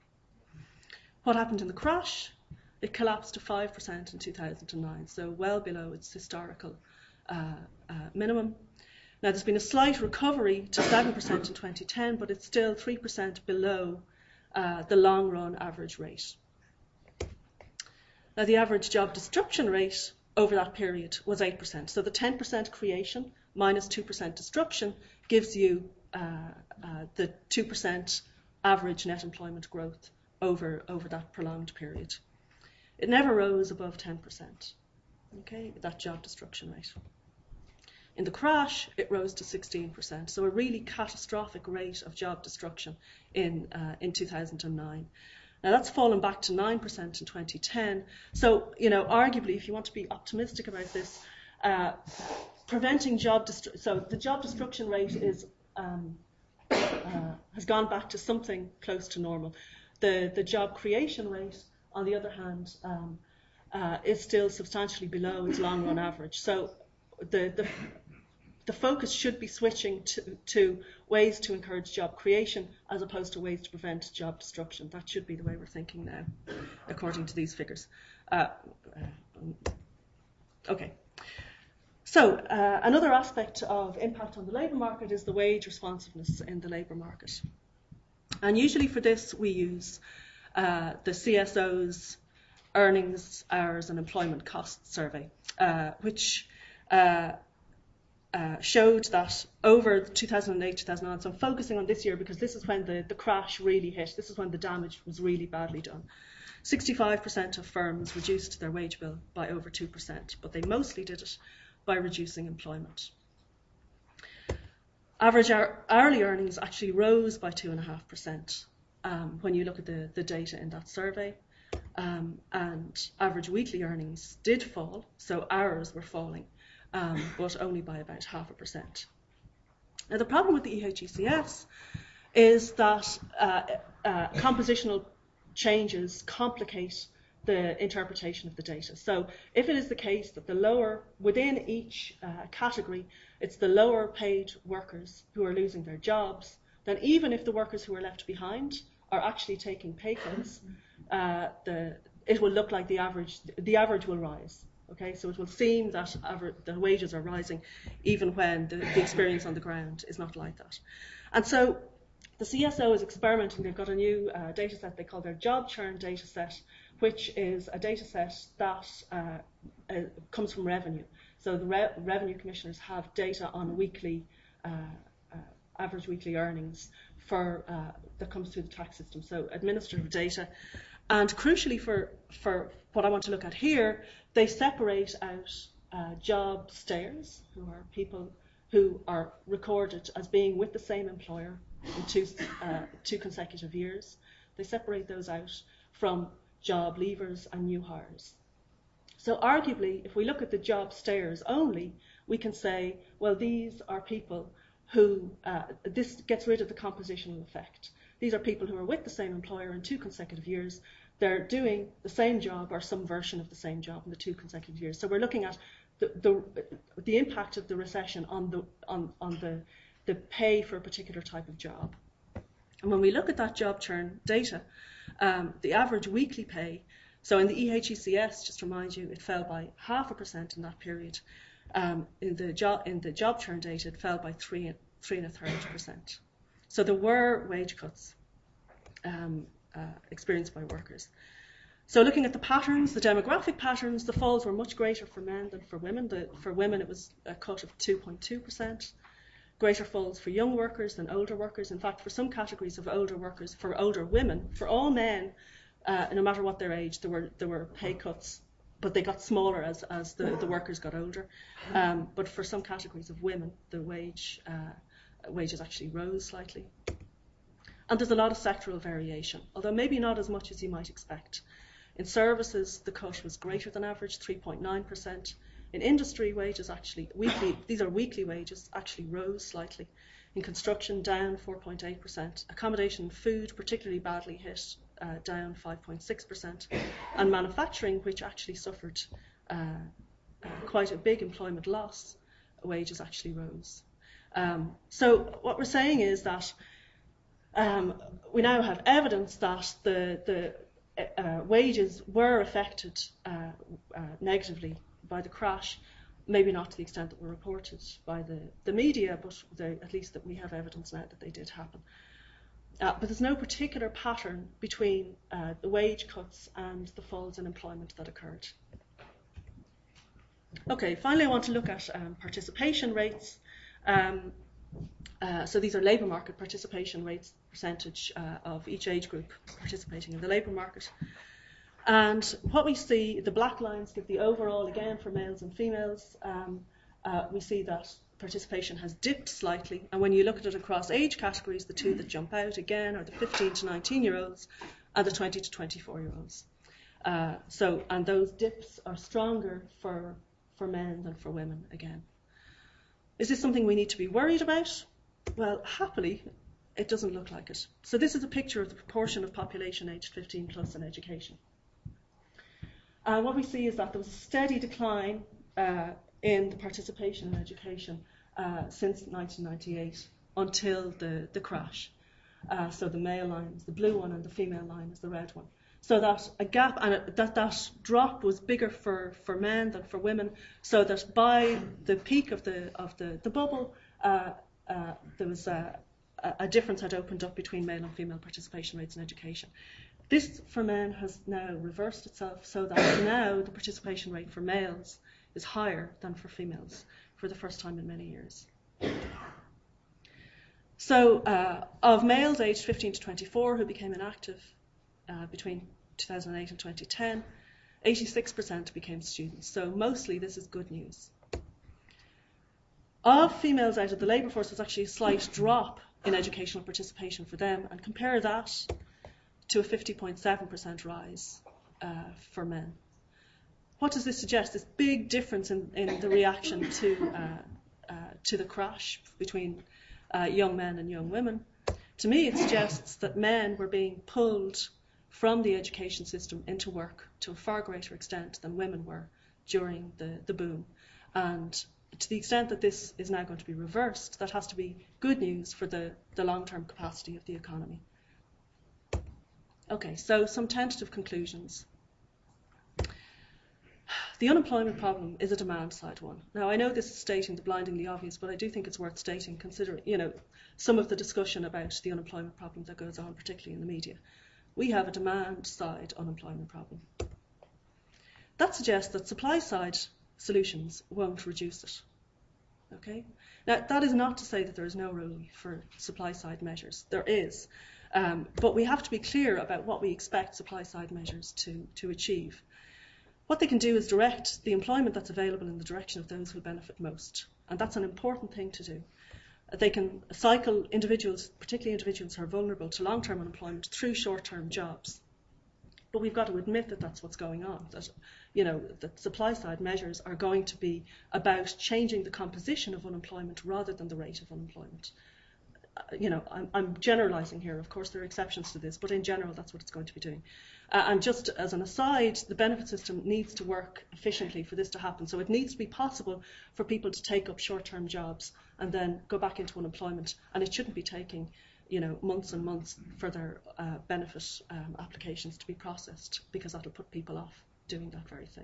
What happened in the crash? It collapsed to five percent in two thousand nine, so well below its historical uh, uh, minimum. Now, there's been a slight recovery to seven percent in twenty ten, but it's still three percent below uh, the long-run average rate. Now, the average job destruction rate over that period was eight percent. So the ten percent creation minus two percent destruction gives you uh, uh, the two percent average net employment growth over, over that prolonged period. It never rose above ten percent, okay, that job destruction rate. In the crash, it rose to sixteen percent, so a really catastrophic rate of job destruction in, uh, in two thousand nine. Now, that's fallen back to nine percent in twenty ten. So, you know, arguably, if you want to be optimistic about this, uh, preventing job destruction, so the job destruction rate is um, uh, has gone back to something close to normal. The, the job creation rate, on the other hand, um, uh, is still substantially below its long-run average. So the, the, the focus should be switching to, to ways to encourage job creation as opposed to ways to prevent job destruction. That should be the way we're thinking now, according to these figures. Uh, uh, okay. So uh, another aspect of impact on the labour market is the wage responsiveness in the labour market. And usually for this we use uh, the C S O's Earnings, Hours and Employment Costs Survey, uh, which uh, uh, showed that over two thousand eight, two thousand nine, so I'm focusing on this year because this is when the, the crash really hit, this is when the damage was really badly done. sixty-five percent of firms reduced their wage bill by over two percent, but they mostly did it by reducing employment. Average hourly earnings actually rose by two point five percent um, when you look at the, the data in that survey. Um, and average weekly earnings did fall, so hours were falling, um, but only by about half a percent. Now, the problem with the E H E C S is that uh, uh, compositional changes complicate the interpretation of the data. So if it is the case that the lower, within each uh, category, it's the lower paid workers who are losing their jobs, then even if the workers who are left behind are actually taking pay cuts, uh, the, it will look like the average, the average will rise. Okay, so it will seem that aver- the wages are rising even when the, the experience on the ground is not like that. And so the C S O is experimenting. They've got a new uh, data set they call their job churn data set, which is a data set that uh, uh, comes from revenue. So the re- revenue commissioners have data on weekly, uh, uh, average weekly earnings for uh, that comes through the tax system. So administrative data. And crucially for, for what I want to look at here, they separate out uh, job stayers, who are people who are recorded as being with the same employer in two, uh, two consecutive years. They separate those out from job leavers and new hires. So arguably, if we look at the job stayers only, we can say, well, these are people who, uh, this gets rid of the compositional effect. These are people who are with the same employer in two consecutive years. They're doing the same job or some version of the same job in the two consecutive years. So we're looking at the the, the impact of the recession on the on, on the, the pay for a particular type of job. And when we look at that job churn data, um, the average weekly pay, so in the E H E C S, just to remind you, it fell by half a percent in that period. Um, in the job in the job churn data, it fell by three three and a third percent. So there were wage cuts um, uh, experienced by workers. So looking at the patterns, the demographic patterns, the falls were much greater for men than for women. The, for women, it was a cut of two point two percent. Greater falls for young workers than older workers. In fact, for some categories of older workers, for older women, for all men, uh, no matter what their age, there were there were pay cuts, but they got smaller as as the, the workers got older. Um, but for some categories of women, the wage uh, wages actually rose slightly. And there's a lot of sectoral variation, although maybe not as much as you might expect. In services, the cut was greater than average, three point nine percent. In industry, wages actually, weekly, these are weekly wages, actually rose slightly. In construction, down four point eight percent. Accommodation and food, particularly badly hit, uh, down five point six percent. And manufacturing, which actually suffered uh, uh, quite a big employment loss, wages actually rose. Um, so what we're saying is that um, we now have evidence that the, the uh, wages were affected uh, uh, negatively by the crash, maybe not to the extent that were reported by the, the media, but they, at least that we have evidence now that they did happen. Uh, but there's no particular pattern between uh, the wage cuts and the falls in employment that occurred. Okay, finally I want to look at um, participation rates. Um, uh, so these are labour market participation rates, percentage uh, of each age group participating in the labour market. And what we see, the black lines give the overall, again, for males and females. Um, uh, we see that participation has dipped slightly. And when you look at it across age categories, the two that jump out, again, are the fifteen to nineteen-year-olds and the twenty to twenty-four-year-olds. Uh, so, and those dips are stronger for, for men than for women, again. Is this something we need to be worried about? Well, happily, it doesn't look like it. So this is a picture of the proportion of population aged fifteen plus in education. Uh, what we see is that there was a steady decline uh, in the participation in education uh, since nineteen ninety-eight until the, the crash. Uh, so the male line is the blue one and the female line is the red one. So that a gap, and it, that that drop was bigger for, for men than for women, so that by the peak of the of the, the bubble, uh, uh, there was a, a difference had opened up between male and female participation rates in education. This, for men, has now reversed itself, so that now the participation rate for males is higher than for females for the first time in many years. So uh, of males aged fifteen to twenty-four who became inactive uh, between two thousand eight and twenty ten, eighty-six percent became students. So mostly this is good news. Of females out of the labour force, there's actually a slight drop in educational participation for them, and compare that to a fifty point seven percent rise uh, for men. What does this suggest? This big difference in, in the reaction to uh, uh, to the crash between uh, young men and young women. To me, it suggests that men were being pulled from the education system into work to a far greater extent than women were during the, the boom. And to the extent that this is now going to be reversed, that has to be good news for the, the long-term capacity of the economy. Okay, so some tentative conclusions. The unemployment problem is a demand-side one. Now, I know this is stating the blindingly obvious, but I do think it's worth stating, considering, you know, some of the discussion about the unemployment problem that goes on, particularly in the media. We have a demand-side unemployment problem. That suggests that supply-side solutions won't reduce it. Okay? Now, that is not to say that there is no role for supply-side measures. There is. Um, but we have to be clear about what we expect supply-side measures to, to achieve. What they can do is direct the employment that's available in the direction of those who benefit most. And that's an important thing to do. They can cycle individuals, particularly individuals who are vulnerable to long-term unemployment, through short-term jobs. But we've got to admit that that's what's going on, that, you know, that supply-side measures are going to be about changing the composition of unemployment rather than the rate of unemployment. Uh, you know, I'm, I'm generalising here. Of course, there are exceptions to this, but in general, that's what it's going to be doing. Uh, and just as an aside, the benefit system needs to work efficiently for this to happen. So it needs to be possible for people to take up short-term jobs and then go back into unemployment. And it shouldn't be taking, you know, months and months for their uh, benefit um, applications to be processed, because that'll put people off doing that very thing.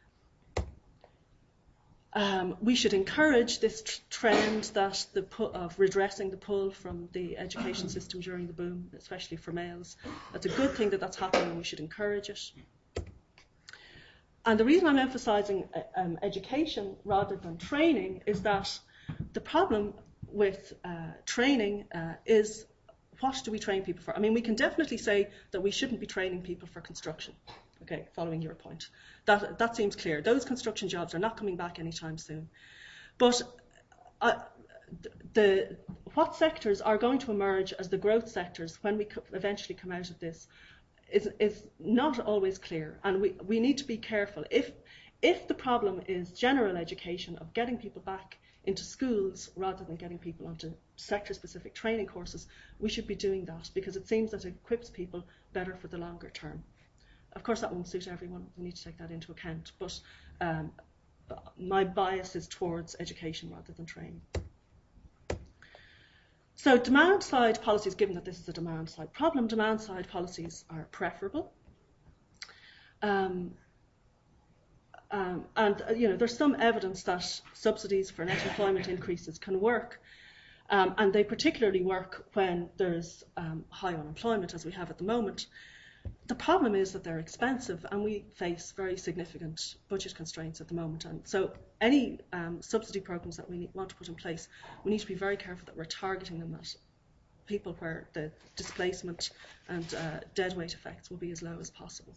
Um, we should encourage this tr trend that the pu of redressing the pull from the education system during the boom, especially for males. That's a good thing that that's happening, and we should encourage it. And the reason I'm emphasising uh, um, education rather than training is that the problem with uh, training uh, is, what do we train people for? I mean, we can definitely say that we shouldn't be training people for construction. Okay, following your point. That, that seems clear. Those construction jobs are not coming back anytime soon. But uh, the, what sectors are going to emerge as the growth sectors when we co eventually come out of this is, is not always clear. And we, we need to be careful. If, if the problem is general education, of getting people back into schools rather than getting people onto sector-specific training courses, we should be doing that, because it seems that it equips people better for the longer term. Of course, that won't suit everyone. We need to take that into account. But um, my bias is towards education rather than training. So demand-side policies, given that this is a demand-side problem, demand-side policies are preferable. Um, um, and, uh, you know, there's some evidence that subsidies for net employment increases can work. Um, and they particularly work when there's um, high unemployment, as we have at the moment. The problem is that they're expensive, and we face very significant budget constraints at the moment. And so any um, subsidy programs that we need, want to put in place, we need to be very careful that we're targeting them at people where the displacement and uh, deadweight effects will be as low as possible.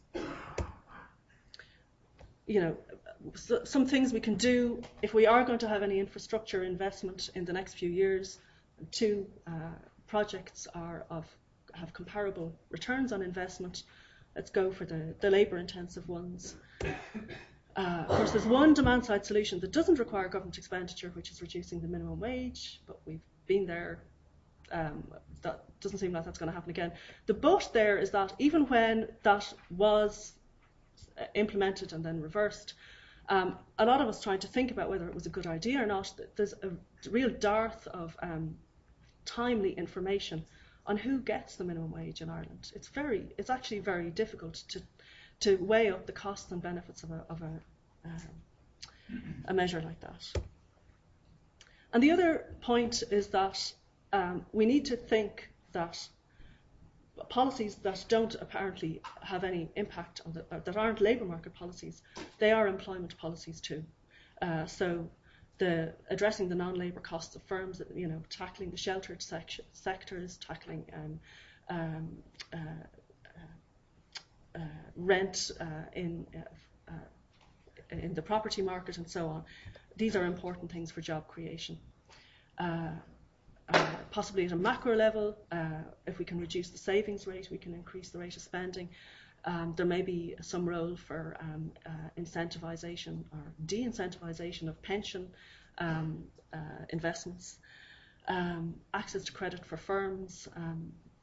You know, so, some things we can do if we are going to have any infrastructure investment in the next few years. Two uh, projects are of have comparable returns on investment. Let's go for the, the labour-intensive ones. Uh, of course, there's one demand-side solution that doesn't require government expenditure, which is reducing the minimum wage, but we've been there. Um, that doesn't seem like that's going to happen again. The but there is that even when that was implemented and then reversed, um, a lot of us trying to think about whether it was a good idea or not. There's a real dearth of um, timely information on who gets the minimum wage in Ireland. It's very, it's actually very difficult to, to weigh up the costs and benefits of a, of a, uh, a measure like that. And the other point is that um, we need to think that policies that don't apparently have any impact on the, that aren't labour market policies, they are employment policies too. Uh, so. The addressing the non-labour costs of firms, you know, tackling the sheltered sec sectors, tackling um, um, uh, uh, uh, rent uh, in uh, uh, in the property market, and so on. These are important things for job creation. Uh, uh, possibly at a macro level, uh, if we can reduce the savings rate, we can increase the rate of spending. Um, there may be some role for um, uh, incentivisation or de-incentivisation of pension um, uh, investments, um, access to credit for firms, um,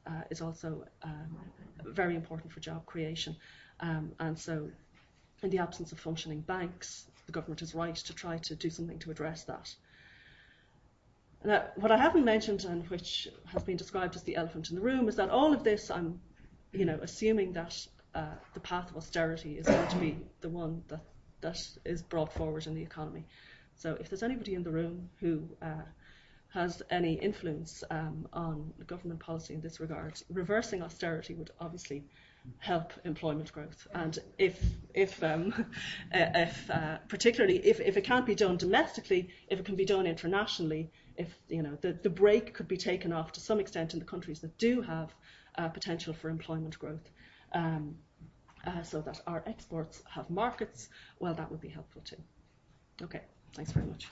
uh, is also um, very important for job creation. Um, and so in the absence of functioning banks, the government is right to try to do something to address that. Now, what I haven't mentioned, and which has been described as the elephant in the room, is that all of this, I'm, you know, assuming that uh, the path of austerity is going to be the one that, that is brought forward in the economy. So if there's anybody in the room who uh, has any influence um, on government policy in this regard, reversing austerity would obviously help employment growth. And if, if, um, if uh, particularly if, if it can't be done domestically, if it can be done internationally, if you know the, the brake could be taken off to some extent in the countries that do have uh, potential for employment growth, um, uh, so that our exports have markets, well, that would be helpful too. Okay, thanks very much.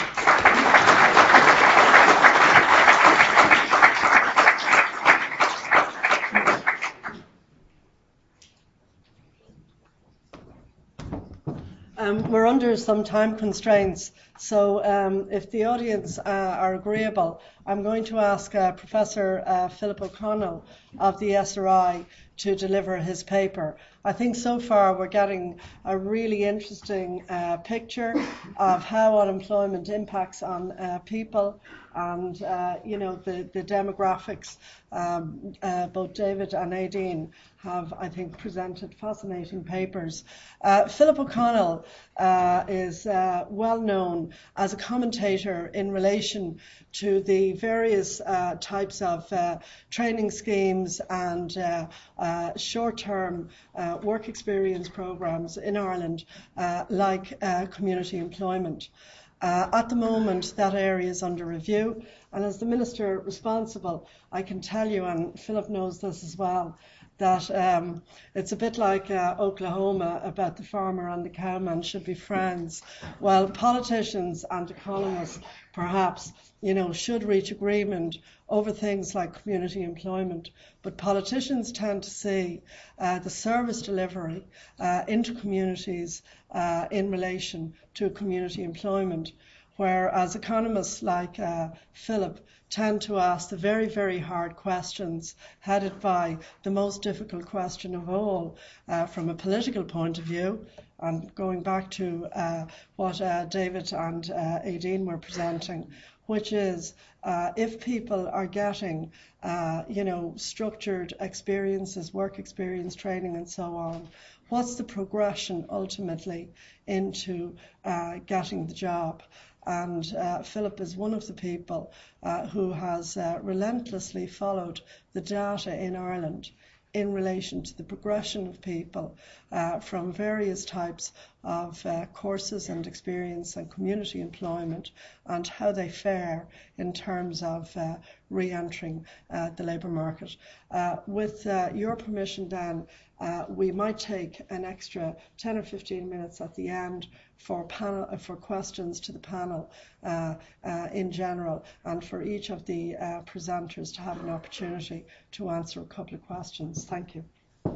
Um, we're under some time constraints, so um, if the audience uh, are agreeable, I'm going to ask uh, Professor uh, Philip O'Connell of the S R I to deliver his paper. I think so far we're getting a really interesting uh, picture of how unemployment impacts on uh, people and, uh, you know, the, the demographics. Um, uh, both David and Aideen have, I think, presented fascinating papers. Uh, Philip O'Connell uh, is uh, well known as a commentator in relation to the various uh, types of uh, training schemes and uh, uh, short-term uh, work experience programs in Ireland, uh, like uh, community employment. Uh, at the moment, that area is under review, and as the Minister responsible, I can tell you, and Philip knows this as well, that um, it's a bit like uh, Oklahoma about the farmer and the cowman should be friends. Well, politicians and economists, perhaps, you know, should reach agreement over things like community employment, but politicians tend to see uh, the service delivery uh, into communities uh, in relation to community employment, whereas economists like uh, Philip tend to ask the very, very hard questions, headed by the most difficult question of all uh, from a political point of view. And going back to uh, what uh, David and uh, Aideen were presenting, which is uh, if people are getting, uh, you know, structured experiences, work experience, training and so on, what's the progression ultimately into uh, getting the job? And uh, Philip is one of the people uh, who has uh, relentlessly followed the data in Ireland in relation to the progression of people uh, from various types of uh, courses and experience and community employment, and how they fare in terms of uh, re-entering uh, the labour market. Uh, with uh, your permission, Dan, uh, we might take an extra ten or fifteen minutes at the end for panel uh, for questions to the panel uh, uh, in general, and for each of the uh, presenters to have an opportunity to answer a couple of questions. Thank you.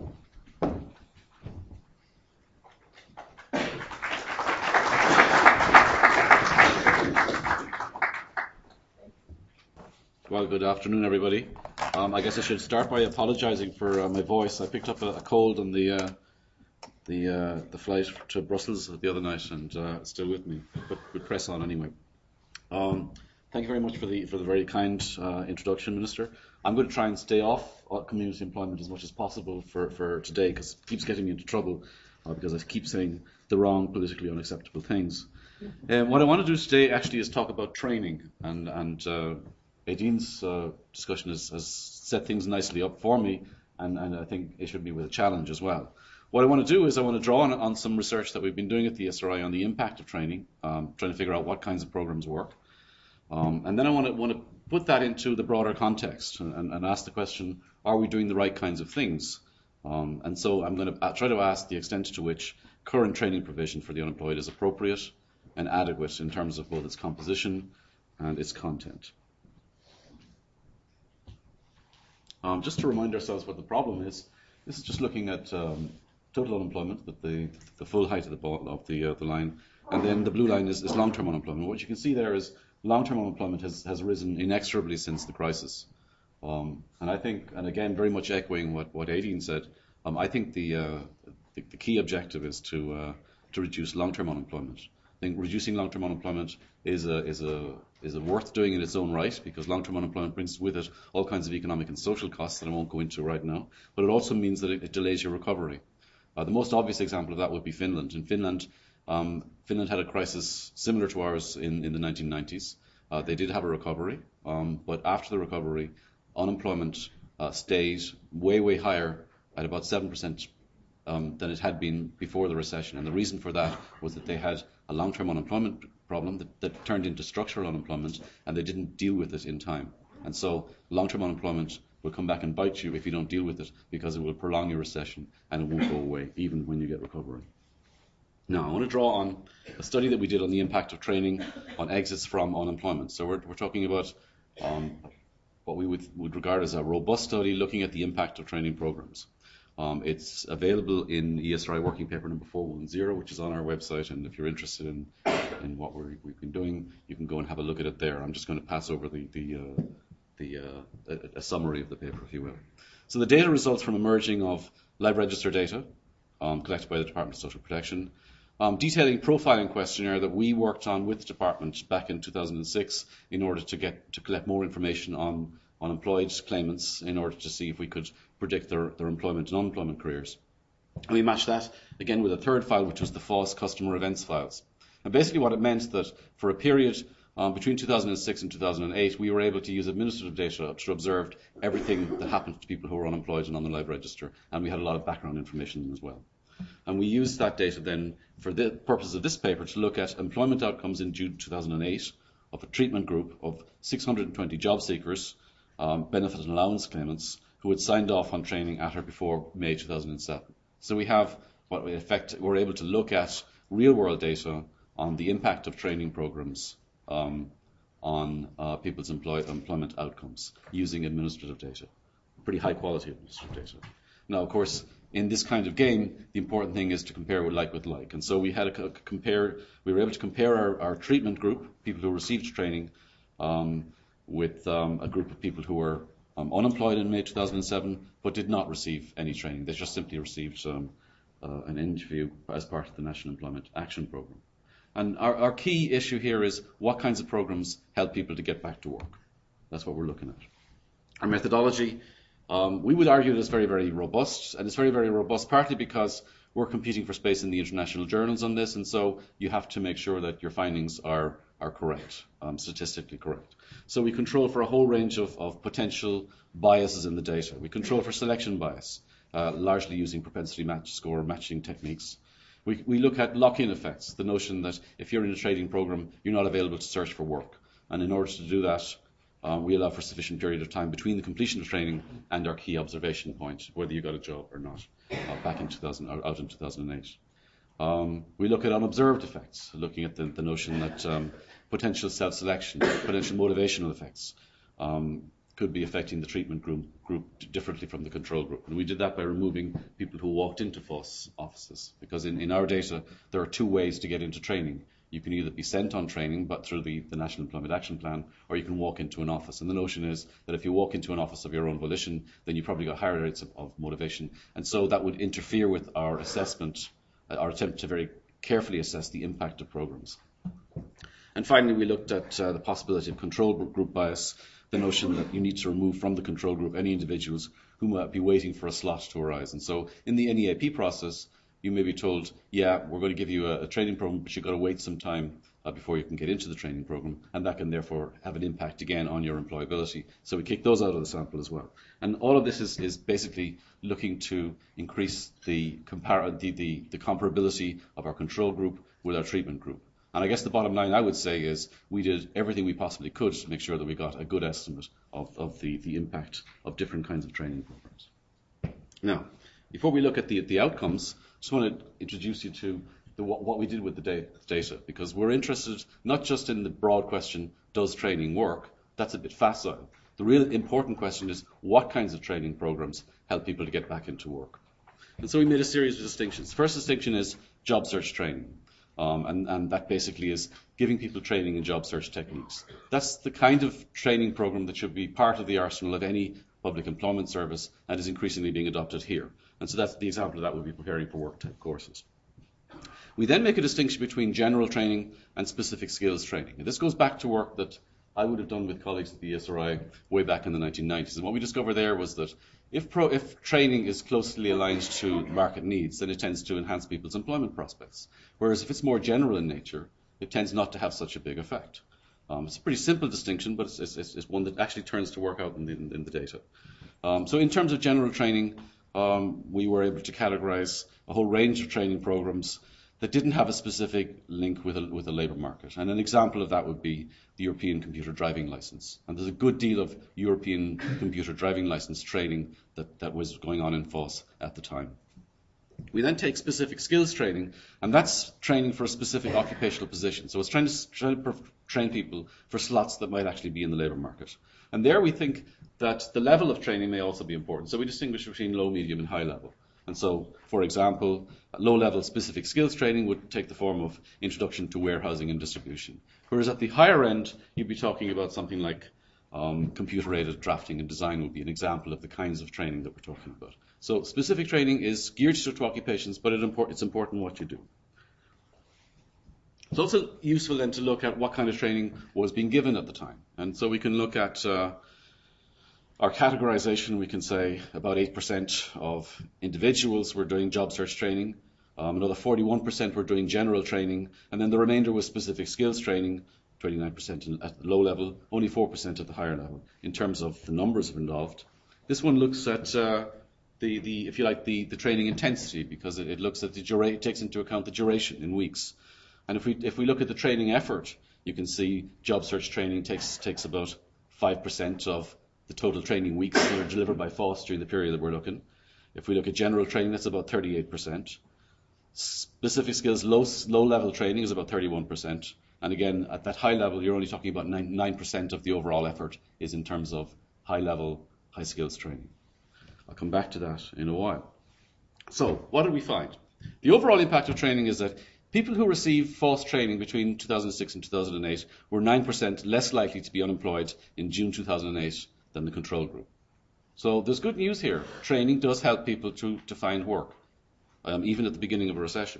Well, good afternoon, everybody. Um, I guess I should start by apologising for uh, my voice. I picked up a, a cold on the uh, the uh, the flight to Brussels the other night, and uh, it's still with me. But we press on anyway. Um, thank you very much for the for the very kind uh, introduction, Minister. I'm going to try and stay off community employment as much as possible for for today, because it keeps getting me into trouble uh, because I keep saying the wrong, politically unacceptable things. Um, what I want to do today actually is talk about training, and and. Uh, Aideen's uh, discussion has, has set things nicely up for me, and, and I think it should be with a challenge as well. What I want to do is I want to draw on, on some research that we've been doing at the S R I on the impact of training, um, trying to figure out what kinds of programs work. Um, and then I want to, want to put that into the broader context and, and, and ask the question, are we doing the right kinds of things? Um, and so I'm going to try to ask the extent to which current training provision for the unemployed is appropriate and adequate in terms of both its composition and its content. Um, just to remind ourselves what the problem is, this is just looking at um, total unemployment, at the, the full height of the, ball, of the, uh, the line, and then the blue line is, is long-term unemployment. What you can see there is long-term unemployment has, has risen inexorably since the crisis. Um, and I think, and again, very much echoing what, what Aideen said, um, I think the, uh, the, the key objective is to, uh, to reduce long-term unemployment. I think reducing long-term unemployment is a, is, a, is a worth doing in its own right, because long-term unemployment brings with it all kinds of economic and social costs that I won't go into right now, but it also means that it, it delays your recovery. Uh, the most obvious example of that would be Finland. In Finland, um, Finland had a crisis similar to ours in, in the nineteen nineties. Uh, they did have a recovery, um, but after the recovery, unemployment uh, stayed way, way higher at about seven percent um, than it had been before the recession. And the reason for that was that they had a long-term unemployment problem that, that turned into structural unemployment, and they didn't deal with it in time. And so long-term unemployment will come back and bite you if you don't deal with it, because it will prolong your recession and it won't go away, even when you get recovery. Now, I want to draw on a study that we did on the impact of training on exits from unemployment. So we're, we're talking about um, what we would, would regard as a robust study looking at the impact of training programs. Um, it's available in E S R I working paper number four one zero, which is on our website, and if you're interested in, in what we're, we've been doing, you can go and have a look at it there. I'm just going to pass over the, the, uh, the uh, a, a summary of the paper, if you will. So the data results from a merging of live register data um, collected by the Department of Social Protection, Um, detailing profiling questionnaire that we worked on with the department back in two thousand six in order to get to collect more information on unemployed claimants in order to see if we could predict their, their employment and unemployment careers. And we matched that again with a third file, which was the F O S customer events files. And basically what it meant that for a period um, between two thousand six and two thousand eight, we were able to use administrative data to observe everything that happened to people who were unemployed and on the live register, and we had a lot of background information as well. And we used that data then for the purpose of this paper to look at employment outcomes in June two thousand eight of a treatment group of six hundred twenty job seekers, um, benefit and allowance claimants, who had signed off on training at or before May two thousand seven. So we have what we effect, we're able to look at real world data on the impact of training programs um, on uh, people's employ- employment outcomes using administrative data, pretty high quality administrative data. Now, of course, in this kind of game, the important thing is to compare with like with like. And so we had a compare, we were able to compare our, our treatment group, people who received training, um, with um, a group of people who were um, unemployed in May two thousand seven, but did not receive any training. They just simply received um, uh, an interview as part of the National Employment Action Programme. And our, our key issue here is what kinds of programs help people to get back to work. That's what we're looking at. Our methodology, Um, we would argue that it's very, very robust, and it's very, very robust partly because we're competing for space in the international journals on this, and so you have to make sure that your findings are, are correct, um, statistically correct. So we control for a whole range of, of potential biases in the data. We control for selection bias, uh, largely using propensity match score matching techniques. We, we look at lock-in effects, the notion that if you're in a trading program, you're not available to search for work, and in order to do that, Uh, we allow for sufficient period of time between the completion of training and our key observation point, whether you got a job or not, uh, back in two thousand, or out in two thousand eight. Um, we look at unobserved effects, looking at the, the notion that um, potential self-selection, potential motivational effects um, could be affecting the treatment group, group differently from the control group. And we did that by removing people who walked into F O S offices, because in, in our data, there are two ways to get into training. You can either be sent on training, but through the, the National Employment Action Plan, or you can walk into an office. And the notion is that if you walk into an office of your own volition, then you probably got higher rates of, of motivation. And so that would interfere with our assessment, uh, our attempt to very carefully assess the impact of programs. And finally, we looked at uh, the possibility of control group bias, the notion that you need to remove from the control group any individuals who might be waiting for a slot to arise. And so in the N E A P process, you may be told, yeah, we're going to give you a, a training program, but you've got to wait some time uh, before you can get into the training program, and that can therefore have an impact again on your employability. So we kick those out of the sample as well. And all of this is, is basically looking to increase the, compar- the, the, the comparability of our control group with our treatment group. And I guess the bottom line I would say is we did everything we possibly could to make sure that we got a good estimate of, of the, the impact of different kinds of training programs. Now, before we look at the, the outcomes, I just want to introduce you to the, what, what we did with the data, because we're interested not just in the broad question, does training work? That's a bit facile. The real important question is, what kinds of training programs help people to get back into work? And so we made a series of distinctions. The first distinction is job search training. Um, and, and that basically is giving people training in job search techniques. That's the kind of training program that should be part of the arsenal of any public employment service and is increasingly being adopted here. And so that's the example of that would be preparing for work type courses. We then make a distinction between general training and specific skills training. And this goes back to work that I would have done with colleagues at the E S R I way back in the nineteen nineties. And what we discovered there was that if, pro, if training is closely aligned to market needs, then it tends to enhance people's employment prospects. Whereas if it's more general in nature, it tends not to have such a big effect. Um, it's a pretty simple distinction, but it's, it's, it's one that actually turns to work out in the, in the data. Um, so in terms of general training, um, we were able to categorize a whole range of training programs that didn't have a specific link with a, with a labour market. And an example of that would be the European Computer Driving Licence. And there's a good deal of European Computer Driving Licence training that, that was going on in F O S at the time. We then take specific skills training, and that's training for a specific occupational position. So it's trying to, trying to train people for slots that might actually be in the labour market. And there we think that the level of training may also be important. So we distinguish between low, medium, and high level. And so, for example, low-level specific skills training would take the form of introduction to warehousing and distribution. Whereas at the higher end, you'd be talking about something like um, computer-aided drafting and design would be an example of the kinds of training that we're talking about. So specific training is geared to occupations, but it import, it's important what you do. It's also useful then to look at what kind of training was being given at the time. And so we can look at uh, our categorization. We can say about eight percent of individuals were doing job search training, um, another forty-one percent were doing general training, and then the remainder was specific skills training, twenty-nine percent at the low level, only four percent at the higher level in terms of the numbers involved. This one looks at uh, the, the, if you like, the, the training intensity, because it, it looks at the dura- it takes into account the duration in weeks. And if we if we look at the training effort, you can see job search training takes takes about five percent of the total training weeks that are delivered by F O S during the period that we're looking. If we look at general training, that's about thirty-eight percent. Specific skills, low low level training is about thirty-one percent. And again, at that high level, you're only talking about nine percent of the overall effort is in terms of high level, high skills training. I'll come back to that in a while. So, what did we find? The overall impact of training is that people who received F O S training between two thousand six and two thousand eight were nine percent less likely to be unemployed in June two thousand eight than the control group. So there's good news here. Training does help people to, to find work, um, even at the beginning of a recession.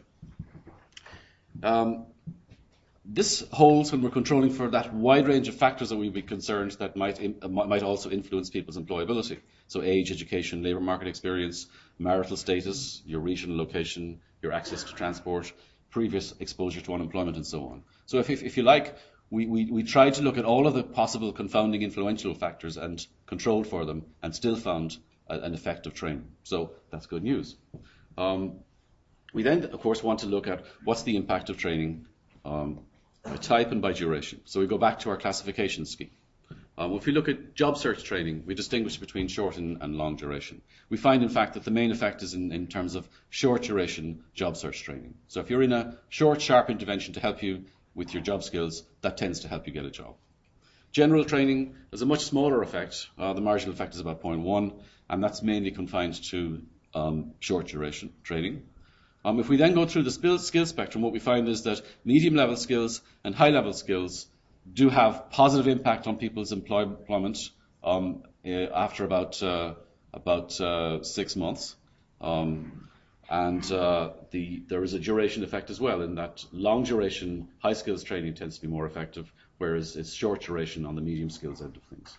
Um, this holds when we're controlling for that wide range of factors that we'd be concerned that might, in, uh, might also influence people's employability. So age, education, labour market experience, marital status, your regional location, your access to transport, previous exposure to unemployment, and so on. So if, if, if you like, we, we, we tried to look at all of the possible confounding influential factors and controlled for them and still found a, an effective training. So that's good news. Um, we then, of course, want to look at what's the impact of training um, by type and by duration. So we go back to our classification scheme. Um, if we look at job search training, we distinguish between short and, and long duration. We find, in fact, that the main effect is in, in terms of short duration job search training. So if you're in a short, sharp intervention to help you with your job skills, that tends to help you get a job. General training has a much smaller effect. Uh, the marginal effect is about zero point one, and that's mainly confined to um, short duration training. Um, if we then go through the skill, skill spectrum, what we find is that medium level skills and high level skills do have positive impact on people's employ- employment um, uh, after about uh, about uh, six months. Um, and uh, the, there is a duration effect as well, in that long duration, high skills training tends to be more effective, whereas it's short duration on the medium skills end of things.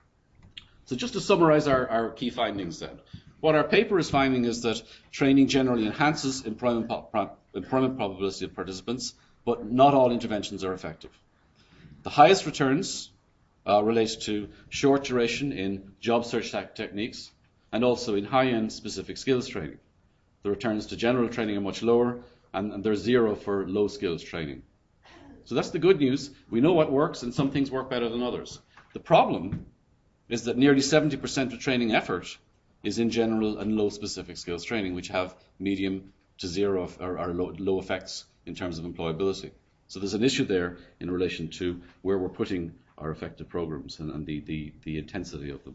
So just to summarize our, our key findings then, what our paper is finding is that training generally enhances employment, pro- employment probability of participants, but not all interventions are effective. The highest returns uh, relate to short duration in job search te- techniques and also in high-end specific skills training. The returns to general training are much lower, and, and there's zero for low skills training. So that's the good news. We know what works, and some things work better than others. The problem is that nearly seventy percent of training effort is in general and low specific skills training, which have medium to zero or, or low, low effects in terms of employability. So there's an issue there in relation to where we're putting our effective programs and, and the, the, the intensity of them.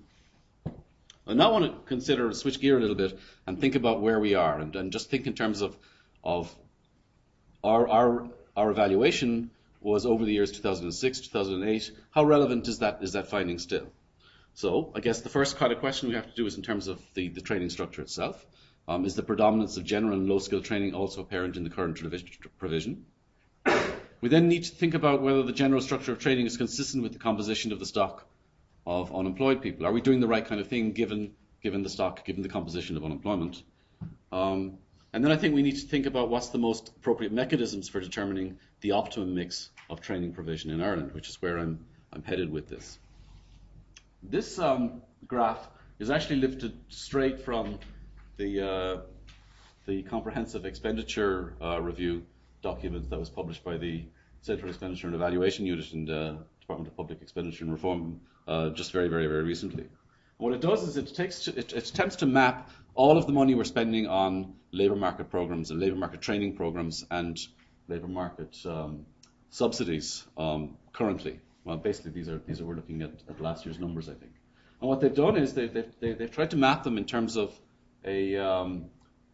I now want to consider, switch gear a little bit and think about where we are and, and just think in terms of, of, our, our, our evaluation was over the years two thousand six, two thousand eight. How relevant is that, is that finding still? So I guess the first kind of question we have to do is in terms of the, the training structure itself. Um, is the predominance of general and low-skill training also apparent in the current provision? We then need to think about whether the general structure of training is consistent with the composition of the stock of unemployed people. Are we doing the right kind of thing given, given the stock, given the composition of unemployment? Um, and then I think we need to think about what's the most appropriate mechanisms for determining the optimum mix of training provision in Ireland, which is where I'm, I'm headed with this. This um, graph is actually lifted straight from the, uh, the Comprehensive Expenditure uh, Review document that was published by the Central Expenditure and Evaluation Unit in the Department of Public Expenditure and Reform uh, just very, very, very recently. And what it does is it, takes to, it, it attempts to map all of the money we're spending on labour market programs and labour market training programs and labour market um, subsidies um, currently. Well, basically, these are these are we're looking at, at last year's numbers, I think. And what they've done is they've they've, they've, they've tried to map them in terms of a um,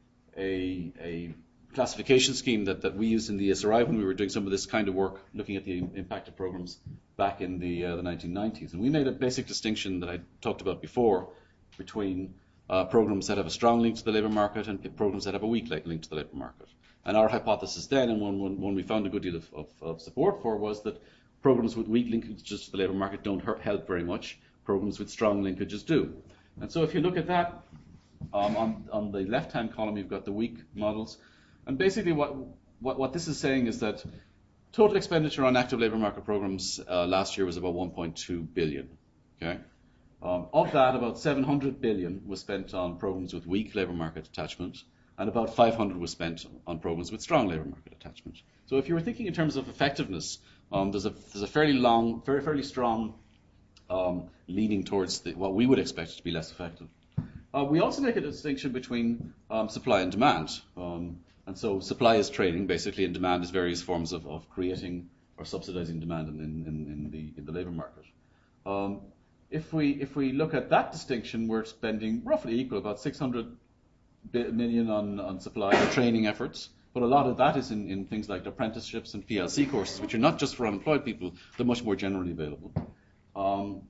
a, a classification scheme that, that we used in the E S R I when we were doing some of this kind of work, looking at the impact of programs back in the uh, the nineteen nineties. And we made a basic distinction that I talked about before between uh, programs that have a strong link to the labour market and programs that have a weak link to the labour market. And our hypothesis then, and one, one, one we found a good deal of, of, of support for, was that programs with weak linkages to the labour market don't hurt, help very much. Programs with strong linkages do. And so if you look at that, um, on, on the left-hand column, you've got the weak models. And basically what, what, what this is saying is that total expenditure on active labour market programs uh, last year was about one point two billion. Okay? Um, of that, about seven hundred billion was spent on programs with weak labour market attachment, and about five hundred was spent on programs with strong labour market attachment. So if you were thinking in terms of effectiveness, um, there's, a, there's a fairly long, very, fairly strong um, leaning towards the, what we would expect to be less effective. Uh, we also make a distinction between um, supply and demand. Um, and so supply is training, basically, and demand is various forms of, of creating or subsidizing demand in, in, in, the, in the labour market. Um, if we if we look at that distinction, we're spending roughly equal, about six hundred million on, on supply or training efforts, but a lot of that is in, in things like apprenticeships and P L C courses, which are not just for unemployed people, they're much more generally available. Um,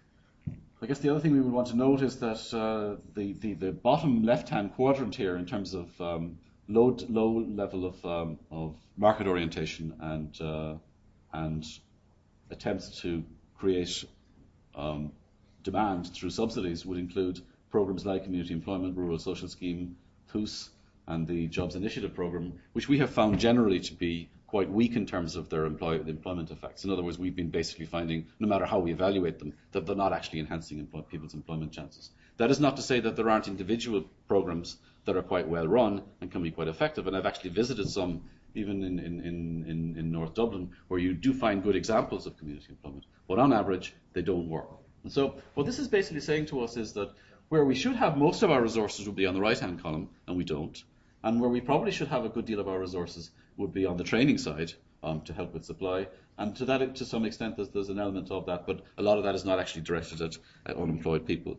I guess the other thing we would want to note is that uh, the, the, the bottom left-hand quadrant here in terms of um, low, low level of, um, of market orientation and, uh, and attempts to create um, demand through subsidies would include programs like Community Employment, Rural Social Scheme, T U S, and the Jobs Initiative Programme, which we have found generally to be quite weak in terms of their employ- employment effects. In other words, we've been basically finding, no matter how we evaluate them, that they're not actually enhancing employ- people's employment chances. That is not to say that there aren't individual programs that are quite well run and can be quite effective, and I've actually visited some, even in, in, in, in, in North Dublin, where you do find good examples of community employment, but on average, they don't work. And so what this is basically saying to us is that where we should have most of our resources would be on the right-hand column, and we don't, and where we probably should have a good deal of our resources would be on the training side um, to help with supply. And to that, to some extent, there's, there's an element of that, but a lot of that is not actually directed at, at unemployed people.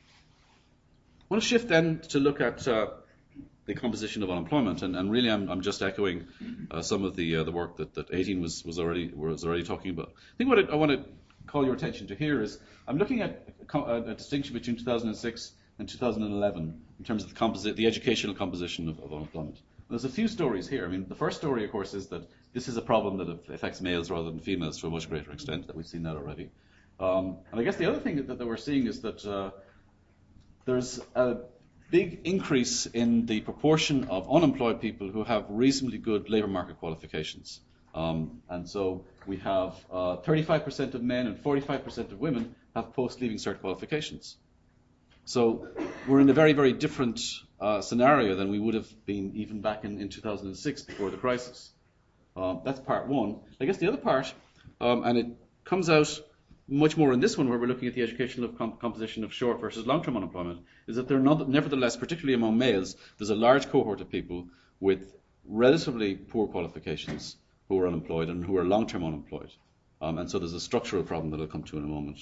I want to shift then to look at uh, the composition of unemployment, and, and really I'm, I'm just echoing uh, some of the uh, the work that, that eighteen was, was already was already talking about. I think what I, I want to call your attention to here is I'm looking at a, a, a distinction between two thousand six and two thousand eleven in terms of the, composi- the educational composition of, of unemployment. There's a few stories here. I mean, the first story, of course, is that this is a problem that affects males rather than females to a much greater extent, that we've seen that already. Um, and I guess the other thing that, that we're seeing is that uh, there's a big increase in the proportion of unemployed people who have reasonably good labour market qualifications. Um, and so we have uh, thirty-five percent of men and forty-five percent of women have post-leaving cert qualifications. So we're in a very, very different uh, scenario than we would have been even back in, in two thousand six before the crisis. Um, that's part one. I guess the other part, um, and it comes out much more in this one where we're looking at the educational comp- composition of short versus long-term unemployment, is that there are not, nevertheless, particularly among males, there's a large cohort of people with relatively poor qualifications who are unemployed and who are long-term unemployed. Um, and so there's a structural problem that I'll come to in a moment.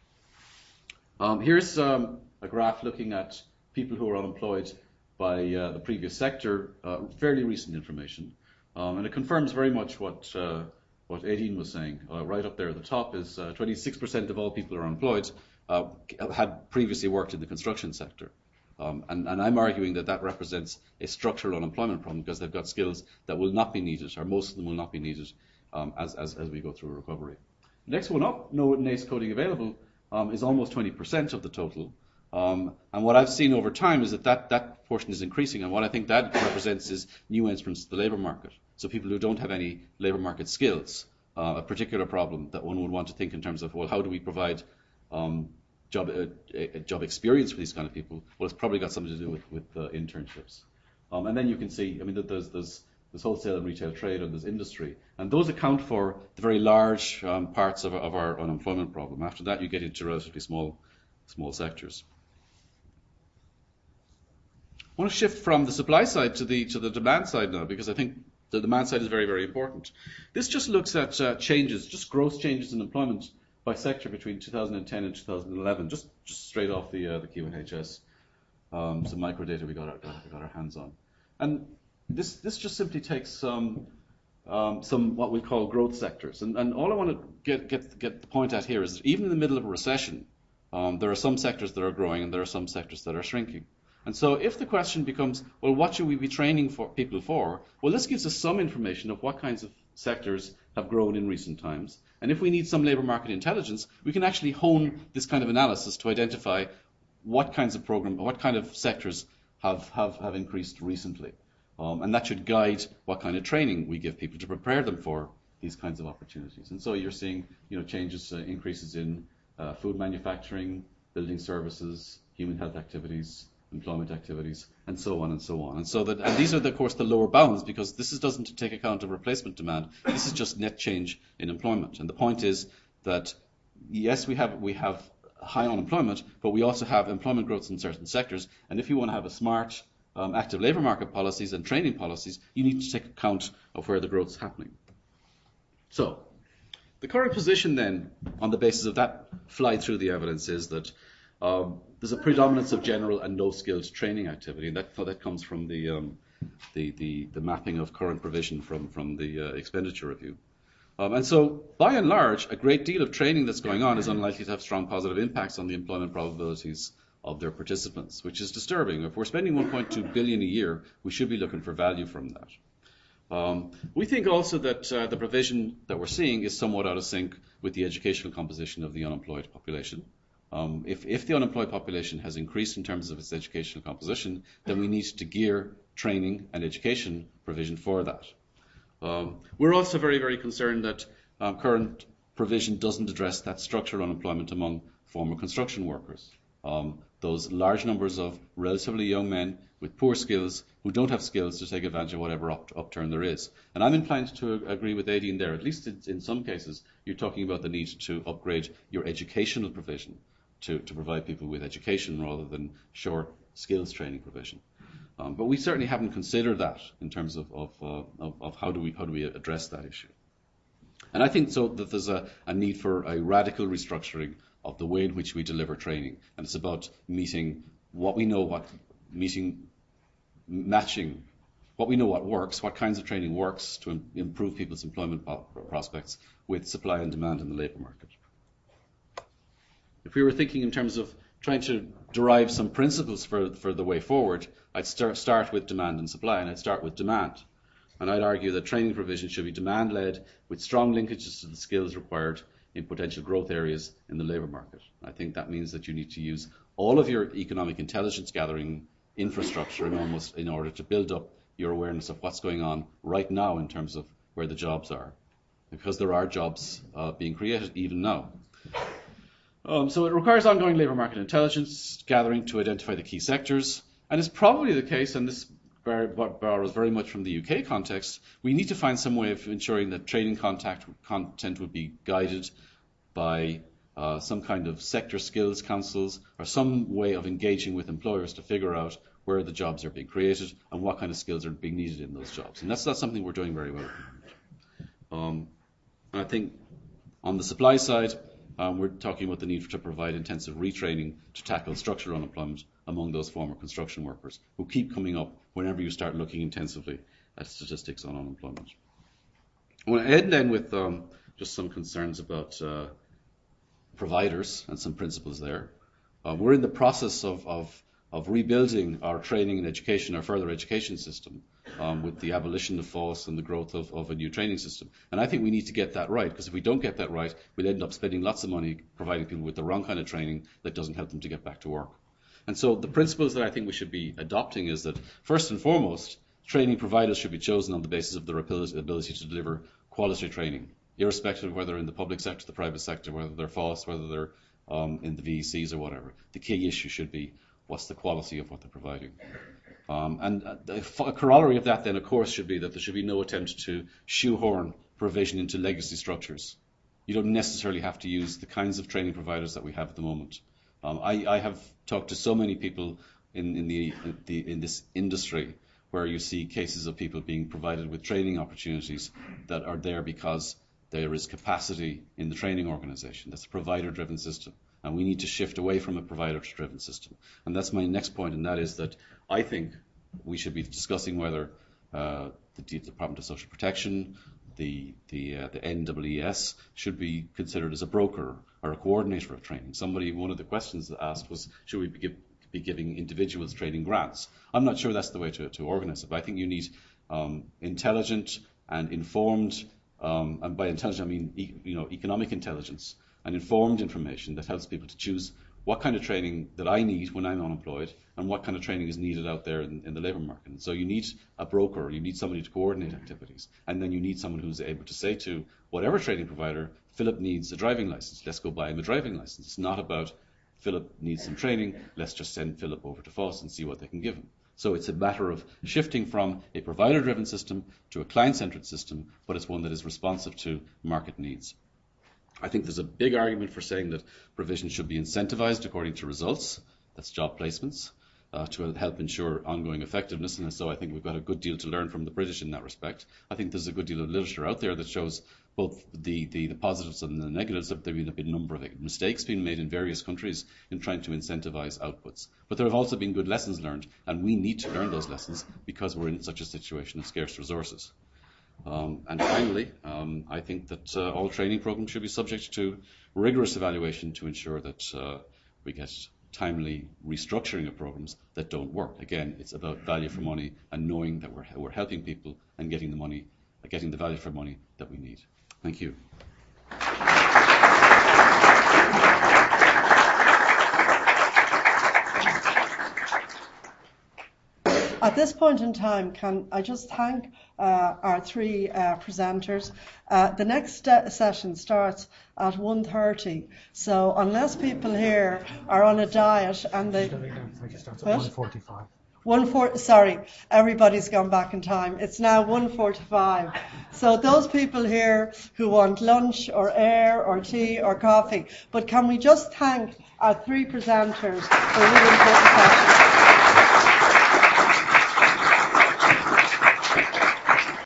Um, here's um, a graph looking at people who are unemployed by uh, the previous sector, uh, fairly recent information. Um, and it confirms very much what uh, what Aideen was saying. Uh, right up there at the top is uh, twenty-six percent of all people who are employed uh, had previously worked in the construction sector. Um, and, and I'm arguing that that represents a structural unemployment problem because they've got skills that will not be needed, or most of them will not be needed um, as, as, as we go through recovery. Next one up, no N A C E coding available, um, is almost twenty percent of the total. Um, and what I've seen over time is that, that that portion is increasing, and what I think that represents is new entrants to the labour market. So people who don't have any labour market skills, uh, a particular problem that one would want to think in terms of, well, how do we provide um, job uh, a job experience for these kind of people? Well, it's probably got something to do with, with uh, internships. Um, and then you can see, I mean, that there's, there's, there's wholesale and retail trade and there's industry. And those account for the very large um, parts of, of our unemployment problem. After that, you get into relatively small, small sectors. I want to shift from the supply side to the to the demand side now, because I think the demand side is very, very important. This just looks at uh, changes, just gross changes in employment by sector between two thousand ten and two thousand eleven, just just straight off the uh, the Q N H S, um, some microdata we got our, got, got our hands on, and this this just simply takes some um, some what we call growth sectors, and and all I want to get get get the point at here is that even in the middle of a recession, um, there are some sectors that are growing and there are some sectors that are shrinking. And so if the question becomes, well, what should we be training for people for? Well, this gives us some information of what kinds of sectors have grown in recent times. And if we need some labour market intelligence, we can actually hone this kind of analysis to identify what kinds of program, what kind of sectors have, have, have increased recently. Um, and that should guide what kind of training we give people to prepare them for these kinds of opportunities. And so you're seeing, you know, changes, uh, increases in uh, food manufacturing, building services, human health activities, employment activities, and so on and so on. And so that, and these are, the, of course, the lower bounds, because this is, doesn't take account of replacement demand. This is just net change in employment. And the point is that, yes, we have we have high unemployment, but we also have employment growth in certain sectors. And if you want to have a smart, um, active labour market policies and training policies, you need to take account of where the growth is happening. So, the current position then, on the basis of that fly through the evidence, is that Um, there's a predominance of general and no-skilled training activity, and that that comes from the um, the, the the mapping of current provision from from the uh, expenditure review. Um, and so, by and large, a great deal of training that's going on is unlikely to have strong positive impacts on the employment probabilities of their participants, which is disturbing. If we're spending one point two billion dollars a year, we should be looking for value from that. Um, we think also that uh, the provision that we're seeing is somewhat out of sync with the educational composition of the unemployed population. Um, if, if the unemployed population has increased in terms of its educational composition, then we need to gear training and education provision for that. Um, we're also very, very concerned that um, current provision doesn't address that structural unemployment among former construction workers. Um, those large numbers of relatively young men with poor skills who don't have skills to take advantage of whatever up, upturn there is. And I'm inclined to agree with Aideen there. At least in, in some cases, you're talking about the need to upgrade your educational provision to, to provide people with education rather than short skills training provision. Um, but we certainly haven't considered that in terms of, of, uh, of, of how do we how do we address that issue. And I think so that there's a, a need for a radical restructuring of the way in which we deliver training. And it's about meeting what we know, what meeting, matching what we know what works, what kinds of training works to im- improve people's employment prospects with supply and demand in the labour market. If we were thinking in terms of trying to derive some principles for, for the way forward, I'd start, start with demand and supply, and I'd start with demand. And I'd argue that training provision should be demand-led with strong linkages to the skills required in potential growth areas in the labour market. I think that means that you need to use all of your economic intelligence gathering infrastructure in, almost, in order to build up your awareness of what's going on right now in terms of where the jobs are, because there are jobs uh, being created even now. Um, so it requires ongoing labour market intelligence gathering to identify the key sectors, and it's probably the case, and this borrows very much from the U K context, we need to find some way of ensuring that training contact, content would be guided by uh, some kind of sector skills councils or some way of engaging with employers to figure out where the jobs are being created and what kind of skills are being needed in those jobs. And that's not something we're doing very well. Um, and I think on the supply side, Um, we're talking about the need to provide intensive retraining to tackle structural unemployment among those former construction workers who keep coming up whenever you start looking intensively at statistics on unemployment. I want to end then with um, just some concerns about uh, providers and some principles there. Uh, we're in the process of, of, of rebuilding our training and education, our further education system, um, with the abolition of F O S and the growth of, of a new training system. And I think we need to get that right, because if we don't get that right, we'll end up spending lots of money providing people with the wrong kind of training that doesn't help them to get back to work. And so the principles that I think we should be adopting is that, first and foremost, training providers should be chosen on the basis of their ability to deliver quality training, irrespective of whether in the public sector, the private sector, whether they're F O S, whether they're um, in the V E Cs or whatever. The key issue should be what's the quality of what they're providing. Um, and a corollary of that then, of course, should be that there should be no attempt to shoehorn provision into legacy structures. You don't necessarily have to use the kinds of training providers that we have at the moment. Um, I, I have talked to so many people in, in, the, in, the, in this industry where you see cases of people being provided with training opportunities that are there because there is capacity in the training organization. That's a provider-driven system. And we need to shift away from a provider-driven system. And that's my next point, and that is that I think we should be discussing whether uh, the Department of Social Protection, the the, uh, the N E E S should be considered as a broker or a coordinator of training. Somebody, one of the questions that asked was, should we be, give, be giving individuals training grants? I'm not sure that's the way to, to organize it, but I think you need um, intelligent and informed, um, and by intelligent I mean e- you know economic intelligence, and informed information that helps people to choose what kind of training that I need when I'm unemployed and what kind of training is needed out there in, in the labour market. And so you need a broker, you need somebody to coordinate activities, and then you need someone who's able to say to whatever training provider, Philip needs a driving licence, let's go buy him a driving licence. It's not about Philip needs some training, let's just send Philip over to F O S and see what they can give him. So it's a matter of shifting from a provider-driven system to a client-centred system, but it's one that is responsive to market needs. I think there's a big argument for saying that provision should be incentivized according to results, that's job placements, uh, to help ensure ongoing effectiveness, and so I think we've got a good deal to learn from the British in that respect. I think there's a good deal of literature out there that shows both the, the, the positives and the negatives. There have been a number of mistakes being made in various countries in trying to incentivize outputs. But there have also been good lessons learned, and we need to learn those lessons because we're in such a situation of scarce resources. Um, and finally, um, I think that uh, all training programs should be subject to rigorous evaluation to ensure that uh, we get timely restructuring of programs that don't work. Again, it's about value for money and knowing that we're, we're helping people and getting the money, getting the value for money that we need. Thank you. At this point in time, can I just thank uh, our three uh, presenters. Uh, the next uh, session starts at one thirty, so unless people here are on a diet and they... It starts at one forty-five. One four, sorry, everybody's gone back in time. It's now one forty-five. So those people here who want lunch or air or tea or coffee, but can we just thank our three presenters for a really important session?